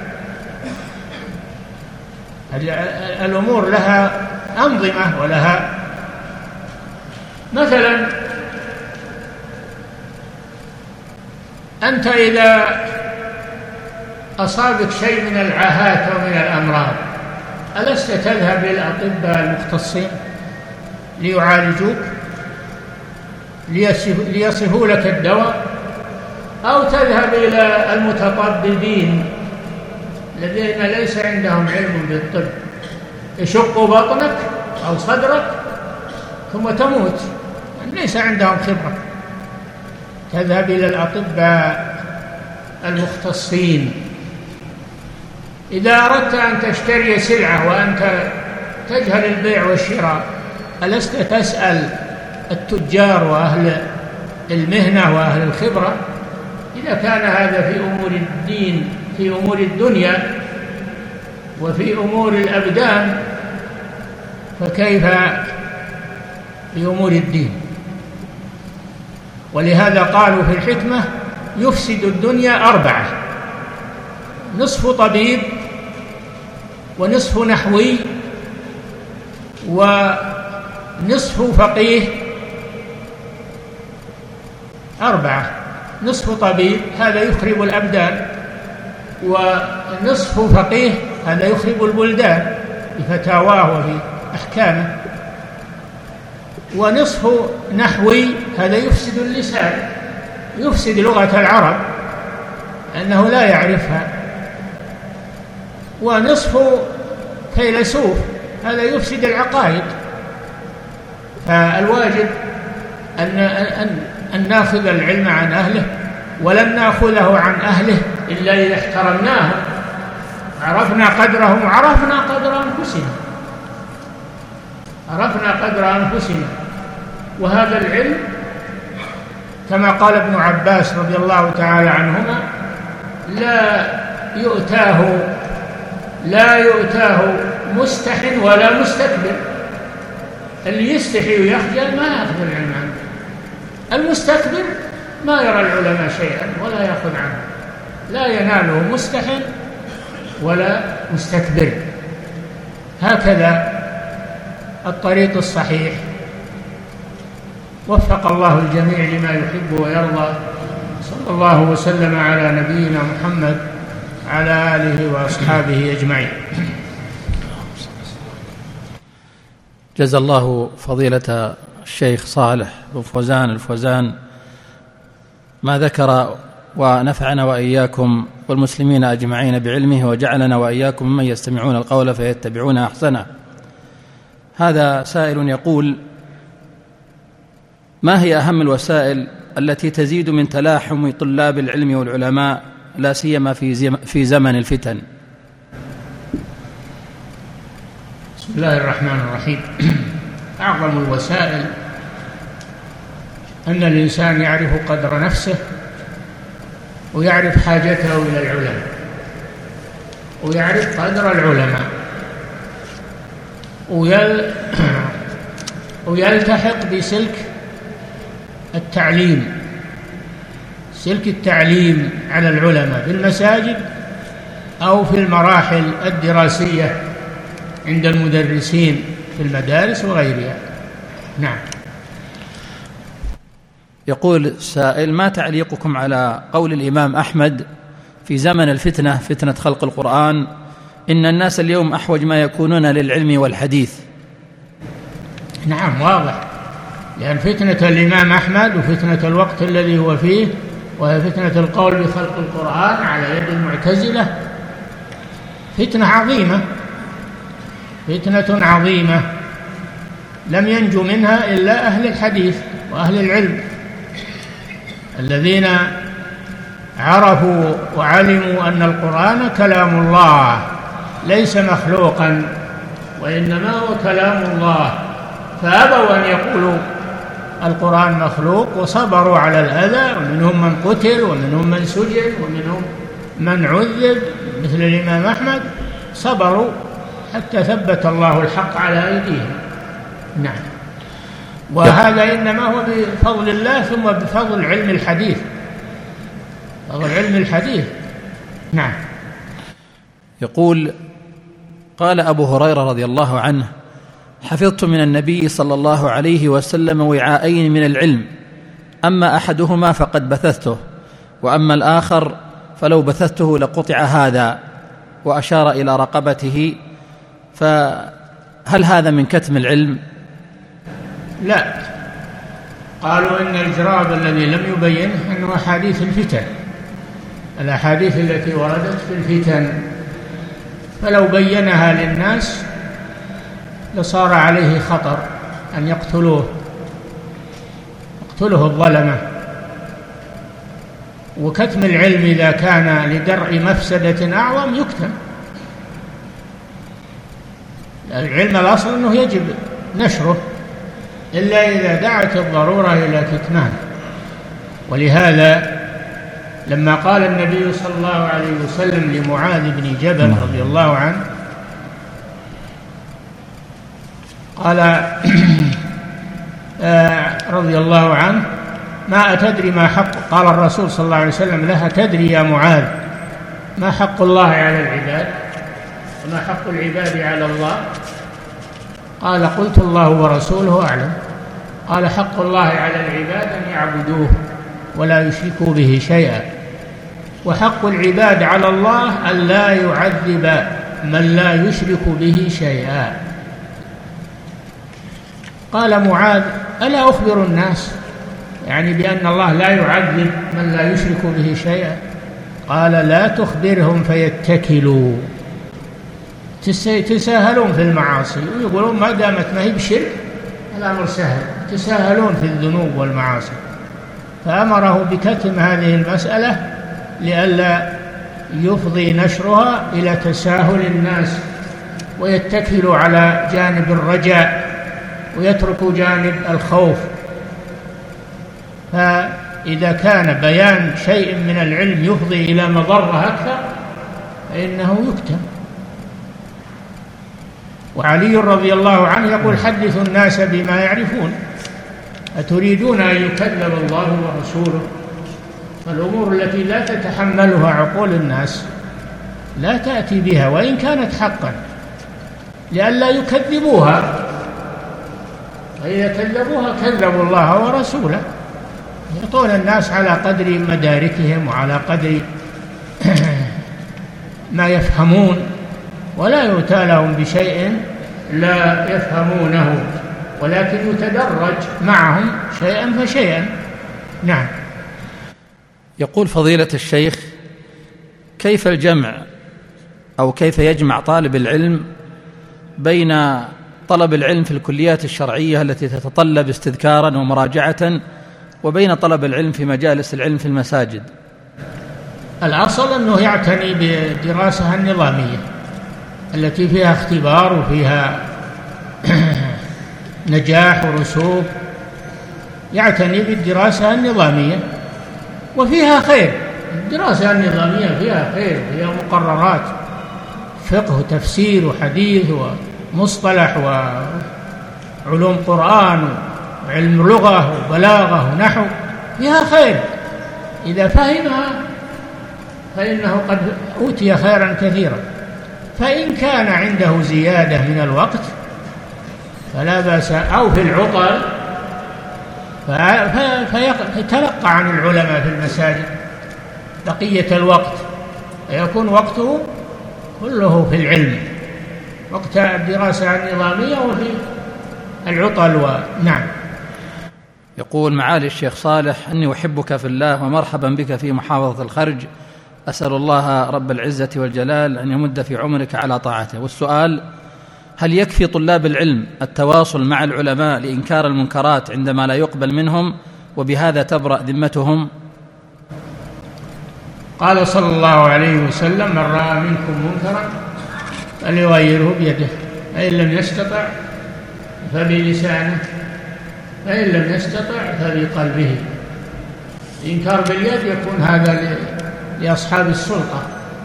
الأمور لها أنظمة ولها، مثلا أنت إذا أصابك شيء من العاهات أو من الأمراض ألست تذهب إلى الأطباء المختصين ليعالجوك، ليصفوا لك الدواء، أو تذهب إلى المتطببين الذين ليس عندهم علم بالطب، يشقوا بطنك أو صدرك ثم تموت، ليس عندهم خبرة. تذهب إلى الأطباء المختصين. إذا أردت أن تشتري سلعة وأنت تجهل البيع والشراء ألست تسأل التجار وأهل المهنة وأهل الخبرة؟ إذا كان هذا في أمور الدين، في أمور الدنيا وفي أمور الأبدان، فكيف في أمور الدين؟ ولهذا قالوا في الحكمة: يفسد الدنيا أربعة: نصف طبيب، ونصف نحوي، ونصف فقيه. أربعة: نصف طبيب هذا يخرب الأبدان، ونصف فقيه هذا يخرب البلدان بفتاواه وفي أحكامه، ونصف نحوي هذا يفسد اللسان، يفسد لغة العرب، أنه لا يعرفها، ونصفه فيلسوف، هذا يفسد العقائد. فالواجب أن, أن, أن نأخذ العلم عن أهله، ولن نأخذه عن أهله إلا إذا احترمناهم، عرفنا قدرهم، عرفنا قدر أنفسنا عرفنا قدر أنفسنا وهذا العلم كما قال ابن عباس رضي الله تعالى عنهما: لا يؤتاه لا يؤتاه مستح ولا مستكبر. اللي يستحي ويخجل ما يأخذ العلم عنه، المستكبر ما يرى العلماء شيئا ولا يأخذ عنه، لا يناله مستح ولا مستكبر. هكذا الطريق الصحيح. وفق الله الجميع لما يحب ويرضى. صلى الله وسلم على نبينا محمد على آله وأصحابه أجمعين.
جزا الله فضيلة الشيخ صالح بن فوزان الفوزان ما ذكر، ونفعنا وإياكم والمسلمين أجمعين بعلمه، وجعلنا وإياكم ممن يستمعون القول فيتبعون أحسنه. هذا سائل يقول: ما هي أهم الوسائل التي تزيد من تلاحم طلاب العلم والعلماء لا سيما في في زمن الفتن؟
بسم الله الرحمن الرحيم. أعظم الوسائل أن الإنسان يعرف قدر نفسه، ويعرف حاجته إلى العلماء، ويعرف قدر العلماء، ويل ويلتحق بسلك التعليم سلك التعليم على العلماء في المساجد أو في المراحل الدراسية عند المدرسين في المدارس وغيرها. نعم.
يقول السائل: ما تعليقكم على قول الإمام أحمد في زمن الفتنة، فتنة خلق القرآن، إن الناس اليوم أحوج ما يكونون للعلم والحديث؟
نعم، واضح، لأن فتنة الإمام أحمد وفتنة الوقت الذي هو فيه، وهي فتنة القول بخلق القرآن على يد المعتزلة، فتنة عظيمة فتنة عظيمة لم ينجو منها إلا أهل الحديث وأهل العلم الذين عرفوا وعلموا أن القرآن كلام الله ليس مخلوقا، وإنما هو كلام الله، فأبوا أن يقولوا القرآن مخلوق، وصبروا على الأذى، ومنهم من قتل ومنهم من سجن ومنهم من عذب مثل الإمام أحمد، صبروا حتى ثبت الله الحق على أيديهم. نعم. وهذا إنما هو بفضل الله ثم بفضل علم الحديث، فضل علم الحديث. نعم.
يقول: قال أبو هريرة رضي الله عنه: حفظت من النبي صلى الله عليه وسلم وعاءين من العلم، أما أحدهما فقد بثثته، وأما الآخر فلو بثثته لقطع هذا، وأشار إلى رقبته. فهل هذا من كتم العلم؟
لا، قالوا إن الجراب الذي لم يبينه أنه أحاديث الفتن، الأحاديث التي وردت في الفتن، فلو بينها للناس لصار عليه خطر أن يقتلوه يقتله الظلمة. وكتم العلم إذا كان لدرء مفسدة أعظم يكتم. العلم الأصل أنه يجب نشره إلا إذا دعت الضرورة إلى كتمانه. ولهذا لما قال النبي صلى الله عليه وسلم لمعاذ بن جبل رضي الله عنه، قال رضي الله عنه: ما أتدري ما حق، قال الرسول صلى الله عليه وسلم له: تدري يا معاذ ما حق الله على العباد وما حق العباد على الله؟ قال: قلت الله ورسوله أعلم. قال: حق الله على العباد أن يعبدوه ولا يشركوا به شيئا، وحق العباد على الله أن لا يعذب من لا يشرك به شيئا. قال معاذ: ألا أخبر الناس يعني بأن الله لا يعذب من لا يشرك به شيئا؟ قال لا تخبرهم فيتكلوا، تساهلون في المعاصي ويقولون ما دامت ما هي بشرك الأمر سهل، تساهلون في الذنوب والمعاصي. فأمره بكتم هذه المسألة لئلا يفضي نشرها إلى تساهل الناس ويتكلوا على جانب الرجاء ويتركوا جانب الخوف. فإذا كان بيان شيء من العلم يفضي إلى مضرة أكثر فإنه يكتم. وعلي رضي الله عنه يقول حدثوا الناس بما يعرفون، أتريدون أن يكذب الله ورسوله؟ الأمور التي لا تتحملها عقول الناس لا تأتي بها وإن كانت حقا لئلا يكذبوها، فإذا كذبوها كذبوا الله ورسوله. يعطون الناس على قدر مداركهم وعلى قدر ما يفهمون، ولا يؤتى لهم بشيء لا يفهمونه، ولكن يتدرج معهم شيئا فشيئا. نعم.
يقول فضيلة الشيخ: كيف الجمع أو كيف يجمع طالب العلم بين طلب العلم في الكليات الشرعية التي تتطلب استذكارا ومراجعة وبين طلب العلم في مجالس العلم في المساجد؟
الأصل أنه يعتني بدراسة النظامية التي فيها اختبار وفيها نجاح ورسوب، يعتني بالدراسة النظامية وفيها خير. الدراسة النظامية فيها خير، فيها مقررات فقه وتفسير وحديث ومصطلح وعلوم قرآن وعلم لغة وبلاغة ونحو، فيها خير. إذا فهمها فإنه قد أوتي خيرا كثيرا. فإن كان عنده زيادة من الوقت فلا بأس، أو في العطل فيتلقى عن العلماء في المساجد بقية الوقت، فيكون وقته كله في العلم، وقت الدراسة النظامية وفي العطل. ونعم.
يقول معالي الشيخ صالح: أني أحبك في الله ومرحبا بك في محافظة الخرج، أسأل الله رب العزة والجلال أن يمد في عمرك على طاعته. والسؤال: هل يكفي طلاب العلم التواصل مع العلماء لإنكار المنكرات عندما لا يقبل منهم وبهذا تبرأ ذمتهم؟
قال صلى الله عليه وسلم: من رأى منكم منكرا فليغيره بيده، فإن لم يستطع فبلسانه، فإن لم يستطع فبقلبه. الإنكار باليد يكون هذا لأصحاب السلطة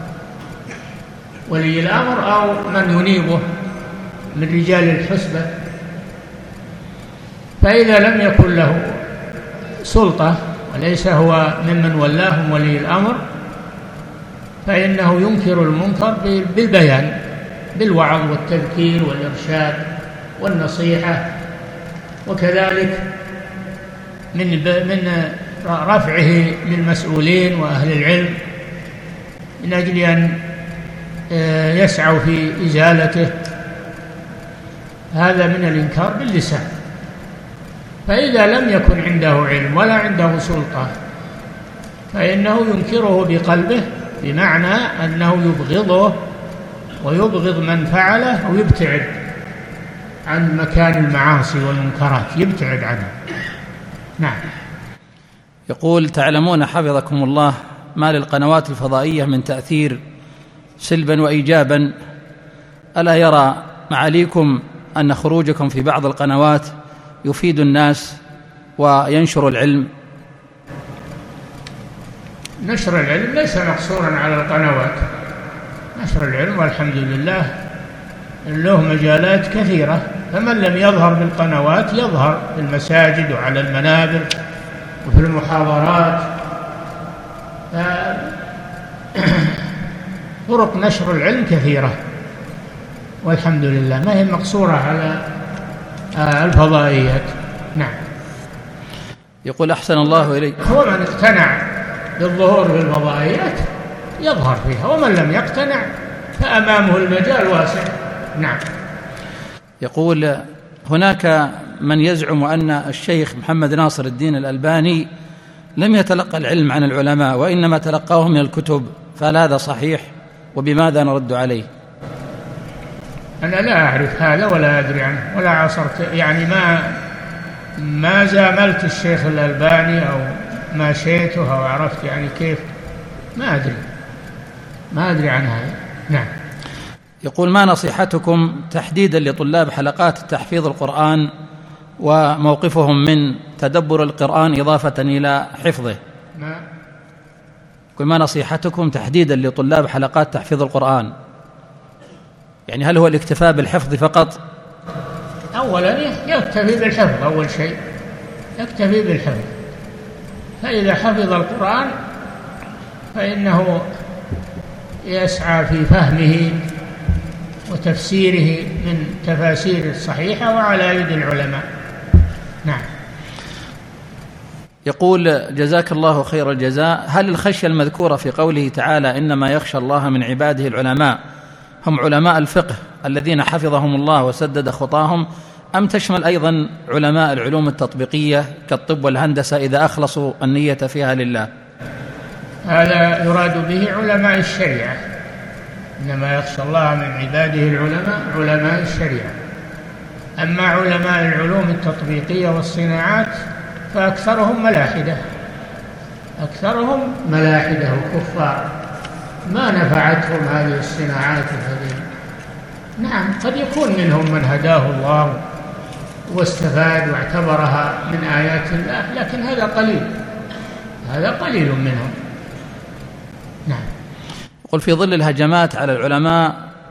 ولي الأمر أو من ينيبه من رجال الحسبة. فإذا لم يكن له سلطة وليس هو ممن ولاهم ولي الأمر فإنه ينكر المنكر بالبيان، بالوعظ والتذكير والإرشاد والنصيحة، وكذلك من من رفعه للمسؤولين وأهل العلم من أجل أن يسعوا في إزالته. هذا من الإنكار باللسان. فإذا لم يكن عنده علم ولا عنده سلطة فإنه ينكره بقلبه، بمعنى أنه يبغضه ويبغض من فعله ويبتعد عن مكان المعاصي والمنكرات، يبتعد عنه. نعم.
يقول: تعلمون حفظكم الله ما للقنوات الفضائية من تأثير سلبا وإيجابا، ألا يرى معاليكم أن خروجكم في بعض القنوات يفيد الناس وينشر العلم؟
نشر العلم ليس مقصورا على القنوات، نشر العلم والحمد لله له مجالات كثيرة، فمن لم يظهر بالقنوات يظهر في المساجد وعلى المنابر وفي المحاضرات. طرق نشر العلم كثيرة والحمد لله، ما هي مقصورة على الفضائيات. نعم.
يقول: أحسن الله إليك.
هو من اقتنع بالظهور في الفضائيات يظهر فيها، ومن لم يقتنع فأمامه المجال واسع. نعم.
يقول: هناك من يزعم أن الشيخ محمد ناصر الدين الألباني لم يتلقى العلم عن العلماء وإنما تلقاه من الكتب، فهل هذا صحيح؟ وبماذا نرد عليه؟
أنا لا أعرف هذا ولا أدري عنه ولا عصرت، يعني ما ما زاملت الشيخ الألباني أو ما شيته أو عرفت يعني كيف، ما أدري ما أدري عن هذا. نعم.
يقول: ما نصيحتكم تحديدا لطلاب حلقات تحفيظ القرآن وموقفهم من تدبر القرآن إضافة إلى حفظه؟
ما
يقول: ما نصيحتكم تحديدا لطلاب حلقات تحفيظ القرآن؟ يعني هل هو الاكتفاء بالحفظ فقط؟
أولا يكتفي بالحفظ، أول شيء يكتفي بالحفظ، فإذا حفظ القرآن فإنه يسعى في فهمه وتفسيره من تفاسير الصحيحة وعلى يد العلماء. نعم.
يقول: جزاك الله خير الجزاء، هل الخشية المذكورة في قوله تعالى إنما يخشى الله من عباده العلماء هم علماء الفقه الذين حفظهم الله وسدد خطاهم، أم تشمل أيضا علماء العلوم التطبيقية كالطب والهندسة إذا أخلصوا النية فيها لله؟
هذا يراد به علماء الشريعة، إنما يخشى الله من عباده العلماء علماء الشريعة. أما علماء العلوم التطبيقية والصناعات فأكثرهم ملاحدة، أكثرهم ملاحدة وكفار، ما نفعتهم هذه الصناعات هذه. نعم، قد يكون منهم من هداه الله واستفاد واعتبرها من آيات الله، لكن هذا قليل، هذا قليل منهم. نعم.
يقول: في ظل الهجمات على العلماء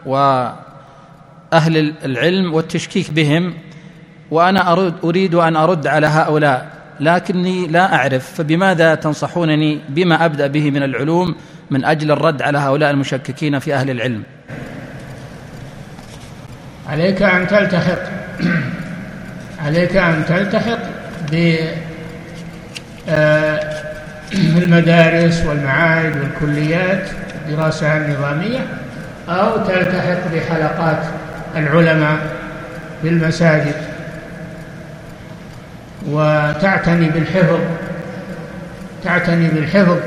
وأهل العلم والتشكيك بهم، وأنا أريد, أريد أن أرد على هؤلاء لكني لا أعرف، فبماذا تنصحونني بما أبدأ به من العلوم من أجل الرد على هؤلاء المشككين في أهل العلم؟
عليك أن تلتحق عليك أن تلتحق بالمدارس والمعاهد والكليات الدراسة النظامية، أو تلتحق بحلقات العلماء في المساجد وتعتني بالحفظ تعتني بالحفظ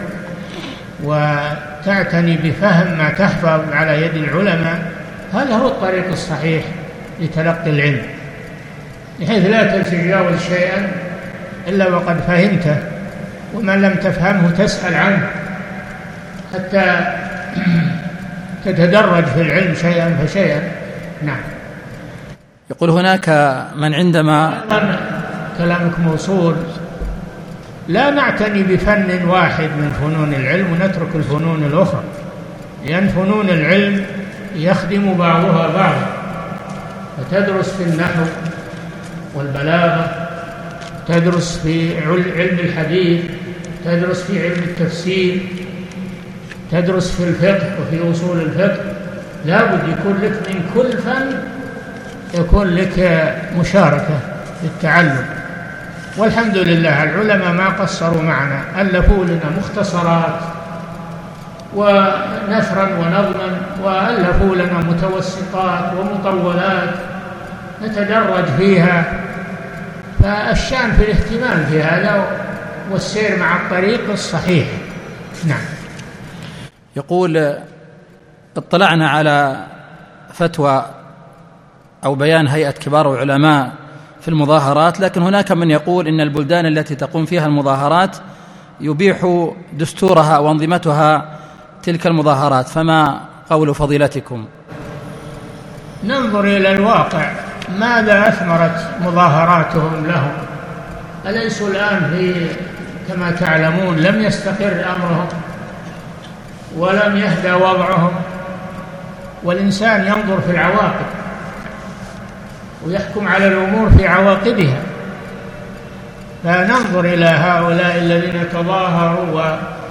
وتعتني بفهم ما تحفظ على يد العلماء. هذا هو الطريق الصحيح لتلقي العلم، بحيث لا تتجاوز شيئا إلا وقد فهمته، وما لم تفهمه تسأل عنه حتى تتدرج في العلم شيئا فشيئا. نعم.
يقول: هناك من عندما
كلامك موصول، لا نعتني بفن واحد من فنون العلم ونترك الفنون الأخرى، لأن فنون العلم يخدم بعضها بعضا، فتدرس في النحو والبلاغة، تدرس في علم الحديث، تدرس في علم التفسير، تدرس في الفقه وفي أصول الفقه. لا بد يكون لك من كل فن يكون لك مشاركة في التعلم. والحمد لله العلماء ما قصروا معنا، ألفوا لنا مختصرات ونثرا ونظما، وألفوا لنا متوسطات ومطولات نتدرج فيها. فالشأن في الاهتمام في هذا والسير مع الطريق الصحيح. نعم.
يقول: اطلعنا على فتوى أو بيان هيئة كبار العلماء في المظاهرات، لكن هناك من يقول إن البلدان التي تقوم فيها المظاهرات يبيح دستورها وأنظمتها تلك المظاهرات، فما قول فضيلتكم؟
ننظر إلى الواقع، ماذا أثمرت مظاهراتهم لهم؟ أليسوا الآن في كما تعلمون لم يستقر أمرهم ولم يهدى وضعهم؟ والإنسان ينظر في العواقب ويحكم على الأمور في عواقبها. فننظر إلى هؤلاء الذين تظاهروا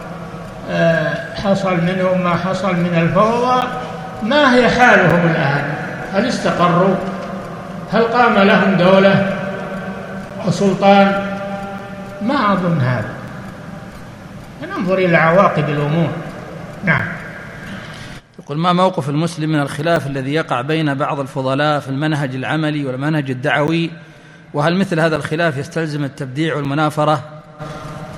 وحصل منهم ما حصل من الفوضى، ما هي حالهم الآن؟ هل استقروا؟ هل قام لهم دولة وسلطان؟ ما أظن هذا. فننظر إلى عواقب الأمور. نعم.
يقول: ما موقف المسلم من الخلاف الذي يقع بين بعض الفضلاء في المنهج العملي والمنهج الدعوي، وهل مثل هذا الخلاف يستلزم التبديع والمنافرة؟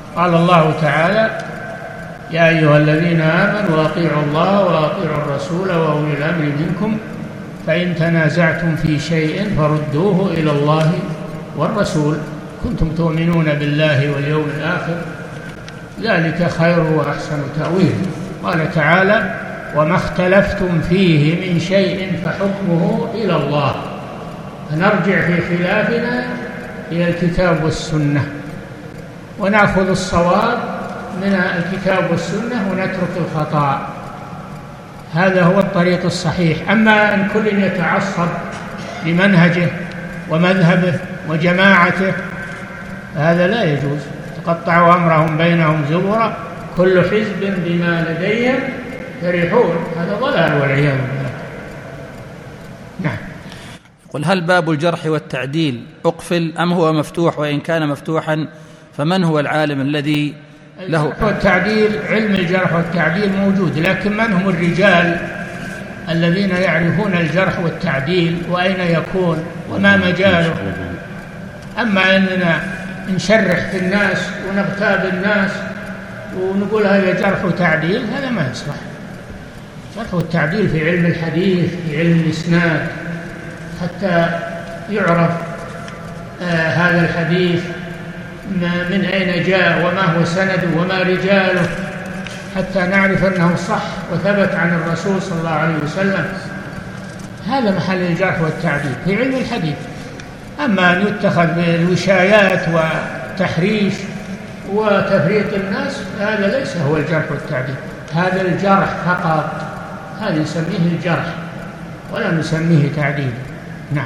قال الله تعالى: يا أيها الذين آمنوا أطيعوا الله وأطيعوا الرسول وأولي الأمر منكم فإن تنازعتم في شيء فردوه إلى الله والرسول كنتم تؤمنون بالله واليوم الآخر ذلك خير وأحسن تأويل. قال تعالى: وما اختلفتم فيه من شيء فحكمه إلى الله. فنرجع في خلافنا إلى الكتاب والسنة ونأخذ الصواب من الكتاب والسنة ونترك الخطأ. هذا هو الطريق الصحيح. أما أن كل يتعصب لمنهجه ومذهبه وجماعته هذا لا يجوز. تقطعوا أمرهم بينهم زبرا كل حزب بما لديهم فرحون. هذا ضلال والعياذ بالله. نعم.
قل هل باب الجرح والتعديل أقفل أم هو مفتوح؟ وإن كان مفتوحا فمن هو العالم الذي له؟
الجرح والتعديل، علم الجرح والتعديل موجود، لكن من هم الرجال الذين يعرفون الجرح والتعديل وأين يكون وما مجاله؟ أما أننا نشرح في الناس ونغتاب الناس ونقول هذا جرح وتعديل هذا ما يصلح. الجرح والتعديل في علم الحديث، في علم الإسناد، حتى يعرف آه هذا الحديث من أين جاء وما هو سنده وما رجاله، حتى نعرف أنه صح وثبت عن الرسول صلى الله عليه وسلم. هذا محل الجرح والتعديل في علم الحديث. أما أن يتخذ بالوشايات وتحريش وتفريق الناس هذا ليس هو الجرح والتعديل. هذا الجرح فقط، هذا نسميه الجرح ولا نسميه تعديل. نعم.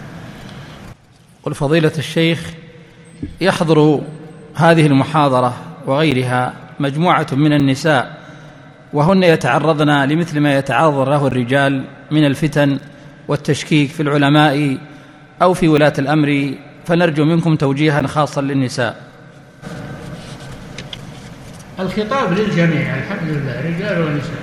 قل فضيلة الشيخ، يحضر هذه المحاضرة وغيرها مجموعة من النساء وهن يتعرضن لمثل ما يتعرض له الرجال من الفتن والتشكيك في العلماء أو في ولاة الأمر، فنرجو منكم توجيها خاصا للنساء.
الخطاب للجميع الحمد لله، رجال ونساء،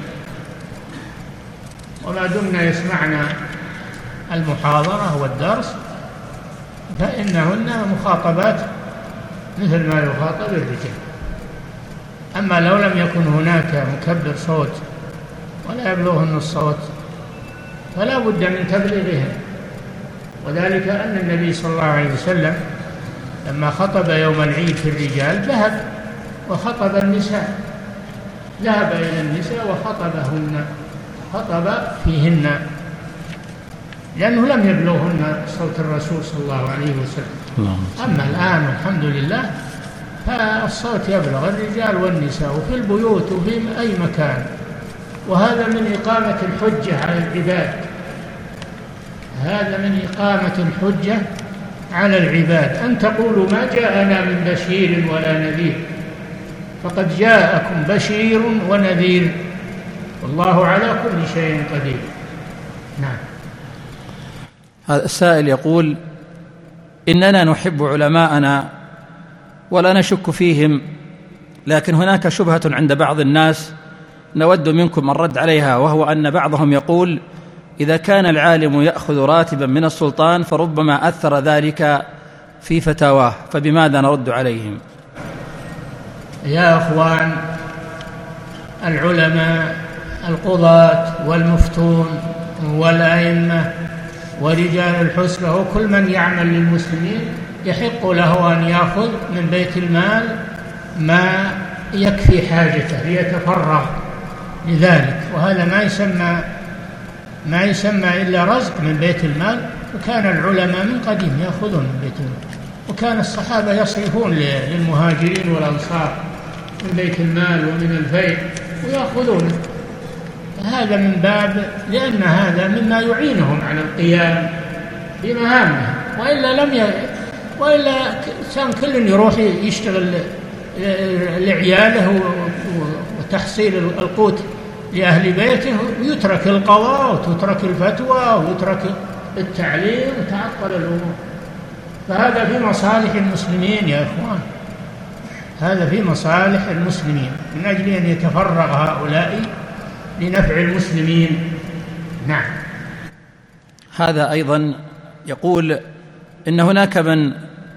وما دمنا يسمعنا المحاضرة والدرس فإنهن مخاطبات مثل ما يخاطب الرجال. أما لو لم يكن هناك مكبر صوت ولا يبلغهن الصوت فلا بد من تبليغهم. وذلك أن النبي صلى الله عليه وسلم لما خطب يوم العيد في الرجال ذهب وخطب النساء، ذهب إلى النساء وخطبهن، خطب فيهن، لأنه لم يبلغهن صوت الرسول صلى الله عليه وسلم. أما الآن الحمد لله فالصوت يبلغ الرجال والنساء وفي البيوت وفي أي مكان، وهذا من إقامة الحجة على العباد، هذا من إقامة الحجة على العباد، أن تقولوا ما جاءنا من بشير ولا نذير، فقد جاءكم بشير ونذير والله على كل شيء قدير. نعم.
هذا السائل يقول: إننا نحب علماءنا ولا نشك فيهم، لكن هناك شبهة عند بعض الناس نود منكم الرد عليها، وهو أن بعضهم يقول: إذا كان العالم يأخذ راتبا من السلطان فربما أثر ذلك في فتاواه، فبماذا نرد عليهم؟
يا أخوان، العلماء القضاة والمفتون والأئمة ورجال الحسبة وكل من يعمل للمسلمين يحق له أن يأخذ من بيت المال ما يكفي حاجته ليتفرغ لذلك، وهذا ما يسمى ما يسمى إلا رزق من بيت المال. وكان العلماء من قديم يأخذون من بيت المال، وكان الصحابة يصرفون للمهاجرين والأنصار من بيت المال ومن الفيء ويأخذون. هذا من باب، لأن هذا مما يعينهم على القيام بمهامهم، وإلا لم ي... وإلا كان كل يروح يشتغل لعياله وتحصيل القوت لأهل بيته، ويترك القضاء وتترك الفتوى ويترك التعليم وتعطل الأمور. فهذا في مصالح المسلمين يا إخوان، هذا في مصالح المسلمين من أجل أن يتفرغ هؤلاء لنفع المسلمين. نعم.
هذا أيضا يقول إن هناك من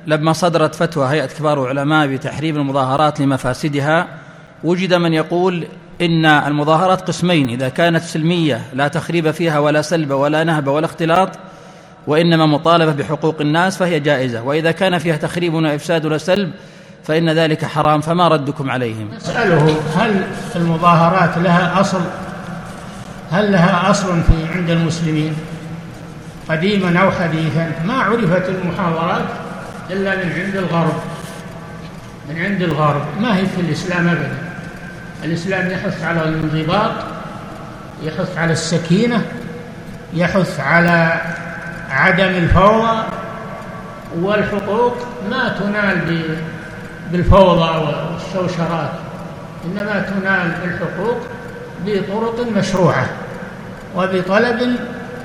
لما صدرت فتوى هيئة كبار العلماء بتحريم المظاهرات لمفاسدها، وجد من يقول إن المظاهرات قسمين: إذا كانت سلمية لا تخريب فيها ولا سلب ولا نهب ولا اختلاط وإنما مطالبة بحقوق الناس فهي جائزة، وإذا كان فيها تخريب وإفساد وسلب فإن ذلك حرام، فما ردكم عليهم؟
نسأله: هل المظاهرات لها أصل؟ هل لها أصل في عند المسلمين قديما أو حديثا؟ ما عرفت المحاضرات إلا من عند الغرب، من عند الغرب، ما هي في الإسلام أبدا. الإسلام يحث على الانضباط، يحث على السكينة، يحث على عدم الفوضى، والحقوق ما تنال بالفوضى والشوشرات، إنما تنال الحقوق بطرق مشروعة وبطلب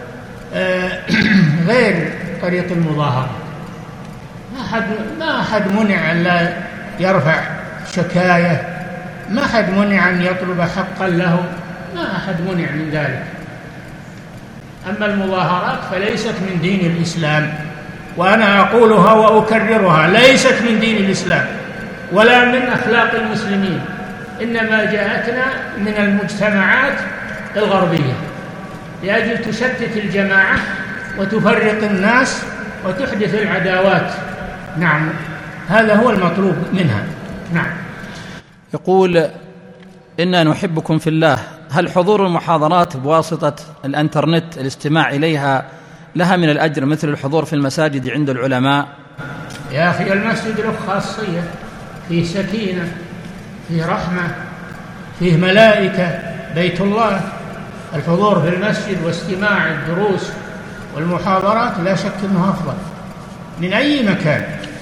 غير طريق المظاهرة. ما أحد ما أحد منع أن لا يرفع شكاية، ما أحد منع أن يطلب حقا له، ما أحد منع من ذلك. أما المظاهرات فليست من دين الإسلام، وأنا أقولها وأكررها: ليست من دين الإسلام ولا من أخلاق المسلمين، إنما جاءتنا من المجتمعات الغربية لأجل تشتت الجماعة وتفرق الناس وتحدث العداوات. نعم، هذا هو المطلوب منها. نعم.
يقول: إنا نحبكم في الله، هل حضور المحاضرات بواسطة الانترنت الاستماع إليها لها من الأجر مثل الحضور في المساجد عند العلماء؟
يا أخي، المسجد له خاصية، فيه سكينة، فيه رحمة، فيه ملائكة، بيت الله. الحضور في المسجد واستماع الدروس والمحاضرات لا شك أنه أفضل من أي مكان.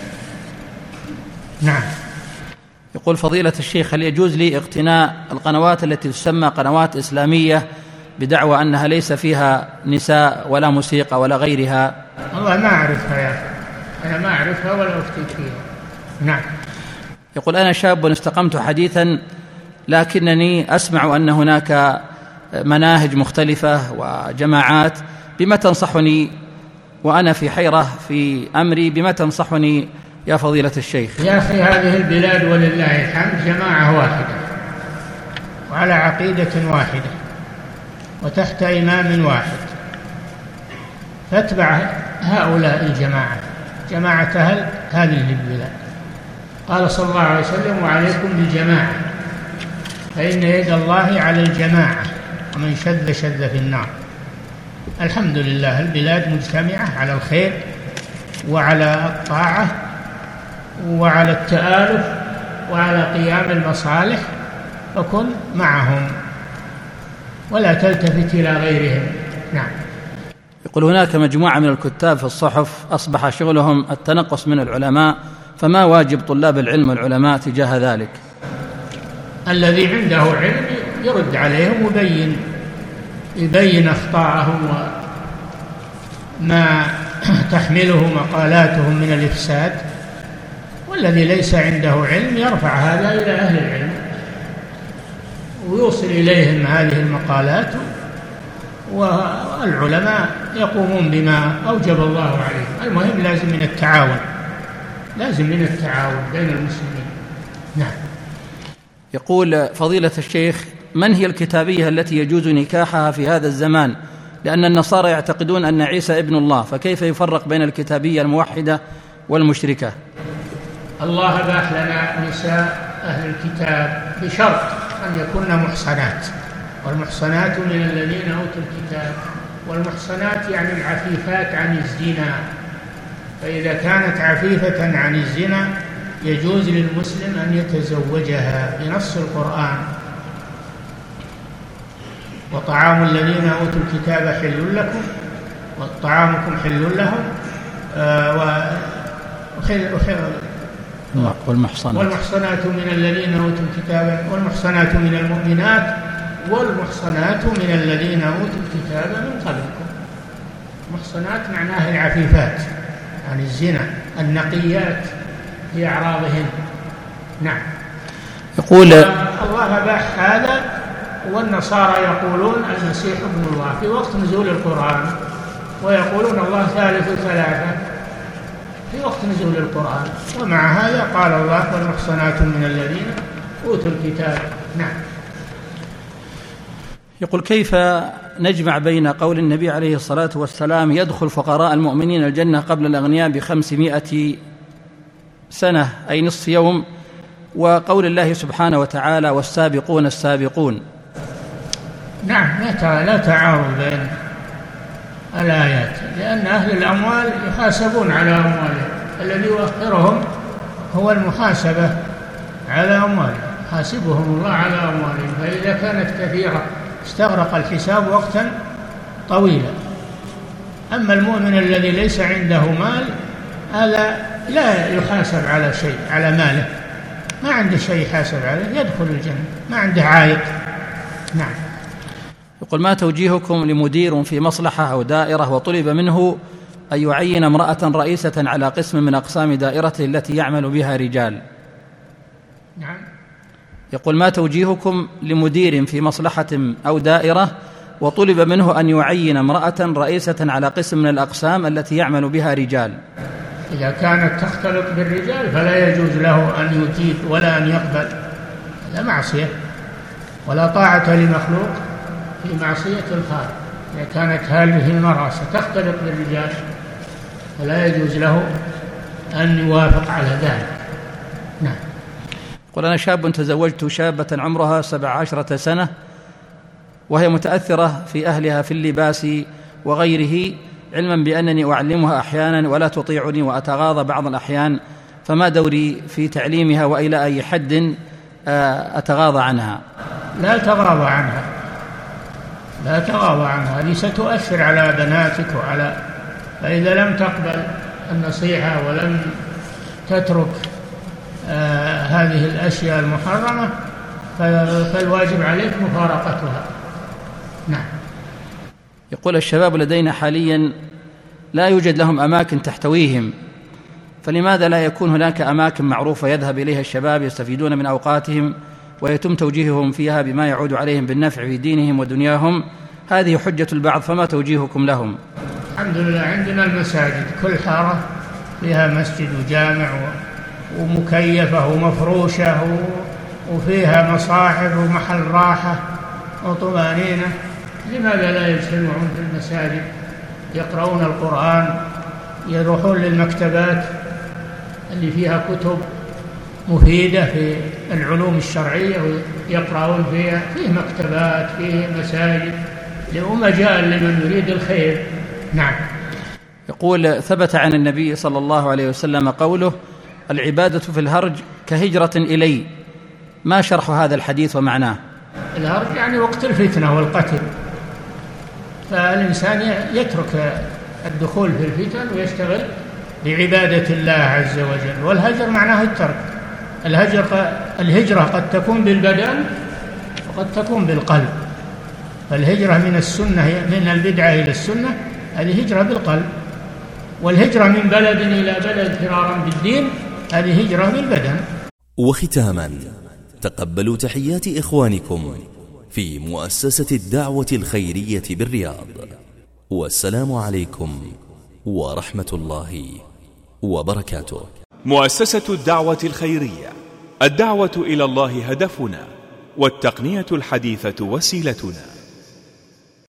نعم.
يقول: فضيلة الشيخ، هل يجوز لي اقتناء القنوات التي تسمى قنوات إسلامية بدعوى أنها ليس فيها نساء ولا موسيقى ولا غيرها؟
والله ما أعرفها يا أخي، أنا ما أعرفها ولا أفتي فيها. نعم.
يقول: أنا شاب استقمت حديثا، لكنني أسمع أن هناك مناهج مختلفة وجماعات، بما تنصحني وأنا في حيرة في أمري، بما تنصحني يا فضيلة الشيخ؟
يا أخي، هذه البلاد ولله الحمد جماعة واحدة وعلى عقيدة واحدة وتحت إمام واحد، فاتبع هؤلاء الجماعة، جماعة أهل هذه البلاد. قال صلى الله عليه وسلم: وعليكم بالجماعة فإن يد الله على الجماعة ومن شذ شذ في النار. الحمد لله، البلاد مجتمعة على الخير وعلى الطاعة وعلى التآلف وعلى قيام المصالح، فكن معهم ولا تلتفت إلى غيرهم. نعم.
يقول: هناك مجموعة من الكتاب في الصحف أصبح شغلهم التنقص من العلماء، فما واجب طلاب العلم والعلماء تجاه ذلك؟
الذي عنده علم يرد عليهم ويبين يبين أخطاءهم وما تحمله مقالاتهم من الإفساد، والذي ليس عنده علم يرفع هذا إلى أهل العلم ويوصل إليهم هذه المقالات، والعلماء يقومون بما أوجب الله عليهم. المهم لازم من التعاون، لازم من التعاون بين المسلمين. نعم.
يقول: فضيلة الشيخ، من هي الكتابية التي يجوز نكاحها في هذا الزمان؟ لأن النصارى يعتقدون أن عيسى ابن الله، فكيف يفرق بين الكتابية الموحدة والمشركة؟
الله أباح لنا نساء أهل الكتاب بشرط أن يكون محصنات، والمحصنات من الذين أوتوا الكتاب، والمحصنات يعني العفيفات عن الزنا، فإذا كانت عفيفة عن الزنا يجوز للمسلم أن يتزوجها بنص القرآن: وطعام الذين أوتوا الكتاب حل لكم وطعامكم حل لهم آه وحل وحل
والمحصنات
والمحصنات من الذين أوتوا الكتاب والمحصنات من المؤمنات والمحصنات من الذين أوتوا الكتاب من قبلكم. المحصنات معناها العفيفات عن الزنا، النقيات في أعراضهن. نعم.
يقول:
الله أباح هذا، والنصارى يقولون المسيح ابن الله في وقت نزول القرآن، ويقولون الله ثالث ثلاثة، في وقت نزول القرآن. ومع هذا قال الله والمحصنات من الذين أوتوا الكتاب. نعم.
يقول كيف نجمع بين قول النبي عليه الصلاة والسلام يدخل فقراء المؤمنين الجنة قبل الأغنياء بخمسمائة سنة أي نصف يوم، وقول الله سبحانه وتعالى والسابقون السابقون؟
نعم، لا تعارض بين الآيات، لأن أهل الأموال يحاسبون على أموالهم، الذي يؤخرهم هو المحاسبة على أموالهم، حاسبهم الله على أموالهم، فإذا كانت كثيرة استغرق الحساب وقتا طويلا. أما المؤمن الذي ليس عنده مال هذا لا يحاسب على شيء، على ماله ما عنده شيء يحاسب عليه، يدخل الجنة، ما عنده عائق. نعم.
يقول ما توجيهكم لمدير في مصلحة أو دائرة وطلب منه أن يعين امرأة رئيسة على قسم من أقسام دائرته التي يعمل بها رجال؟
نعم.
يقول ما توجيهكم لمدير في مصلحة أو دائرة وطلب منه أن يعين امرأة رئيسة على قسم من الأقسام التي يعمل بها رجال؟
إذا كانت تختلط بالرجال فلا يجوز له أن يجيب ولا أن يقبل، لا معصية، ولا طاعة لمخلوق في معصية الخالق. إذا كانت هذه المرأة ستختلط بالرجال فلا يجوز له أن يوافق على ذلك. نعم.
يقول أنا شاب تزوجت شابة عمرها سبع عشرة سنة وهي متأثرة في أهلها في اللباس وغيره، علما بأنني أعلمها أحيانا ولا تطيعني وأتغاضى بعض الأحيان، فما دوري في تعليمها وإلى أي حد أتغاضى عنها؟
لا تغاضى عنها، لا تغاضى عنها، هذه ستؤثر على بناتك وعلى، فإذا لم تقبل النصيحة ولم تترك آه هذه الأشياء المحرمة فالواجب عليك مفارقتها. نعم.
يقول الشباب لدينا حاليا لا يوجد لهم أماكن تحتويهم، فلماذا لا يكون هناك أماكن معروفة يذهب إليها الشباب يستفيدون من أوقاتهم ويتم توجيههم فيها بما يعود عليهم بالنفع في دينهم ودنياهم؟ هذه حجة البعض، فما توجيهكم لهم؟
الحمد لله عندنا المساجد، كل حارة فيها مسجد وجامع ومكيفة ومفروشة وفيها مصاحف ومحل راحة وطمأنينة، لماذا لا يجتمعون في المساجد يقرؤون القرآن، يروحون للمكتبات اللي فيها كتب مفيدة في العلوم الشرعية ويقرؤون فيها، فيه مكتبات، فيه مساجد، ومجال لمن يريد الخير. نعم.
يقول ثبت عن النبي صلى الله عليه وسلم قوله العبادة في الهرج كهجرة إلي، ما شرح هذا الحديث ومعناه؟
الهرج يعني وقت الفتنة والقتل، فالإنسان يترك الدخول في الفتن ويشتغل بعبادة الله عز وجل. والهجر معناه الترك. الهجر الهجرة قد تكون بالبدن وقد تكون بالقلب، فالهجرة من السنة من البدعة إلى السنة هذه هجرة بالقلب، والهجرة من بلد إلى بلد فرارا بالدين هذه هجرة بالبدن.
وختاما تقبلوا تحيات إخوانكم في مؤسسة الدعوة الخيرية بالرياض، والسلام عليكم ورحمة الله وبركاته.
مؤسسة الدعوة الخيرية، الدعوة إلى الله هدفنا، والتقنية الحديثة وسيلتنا.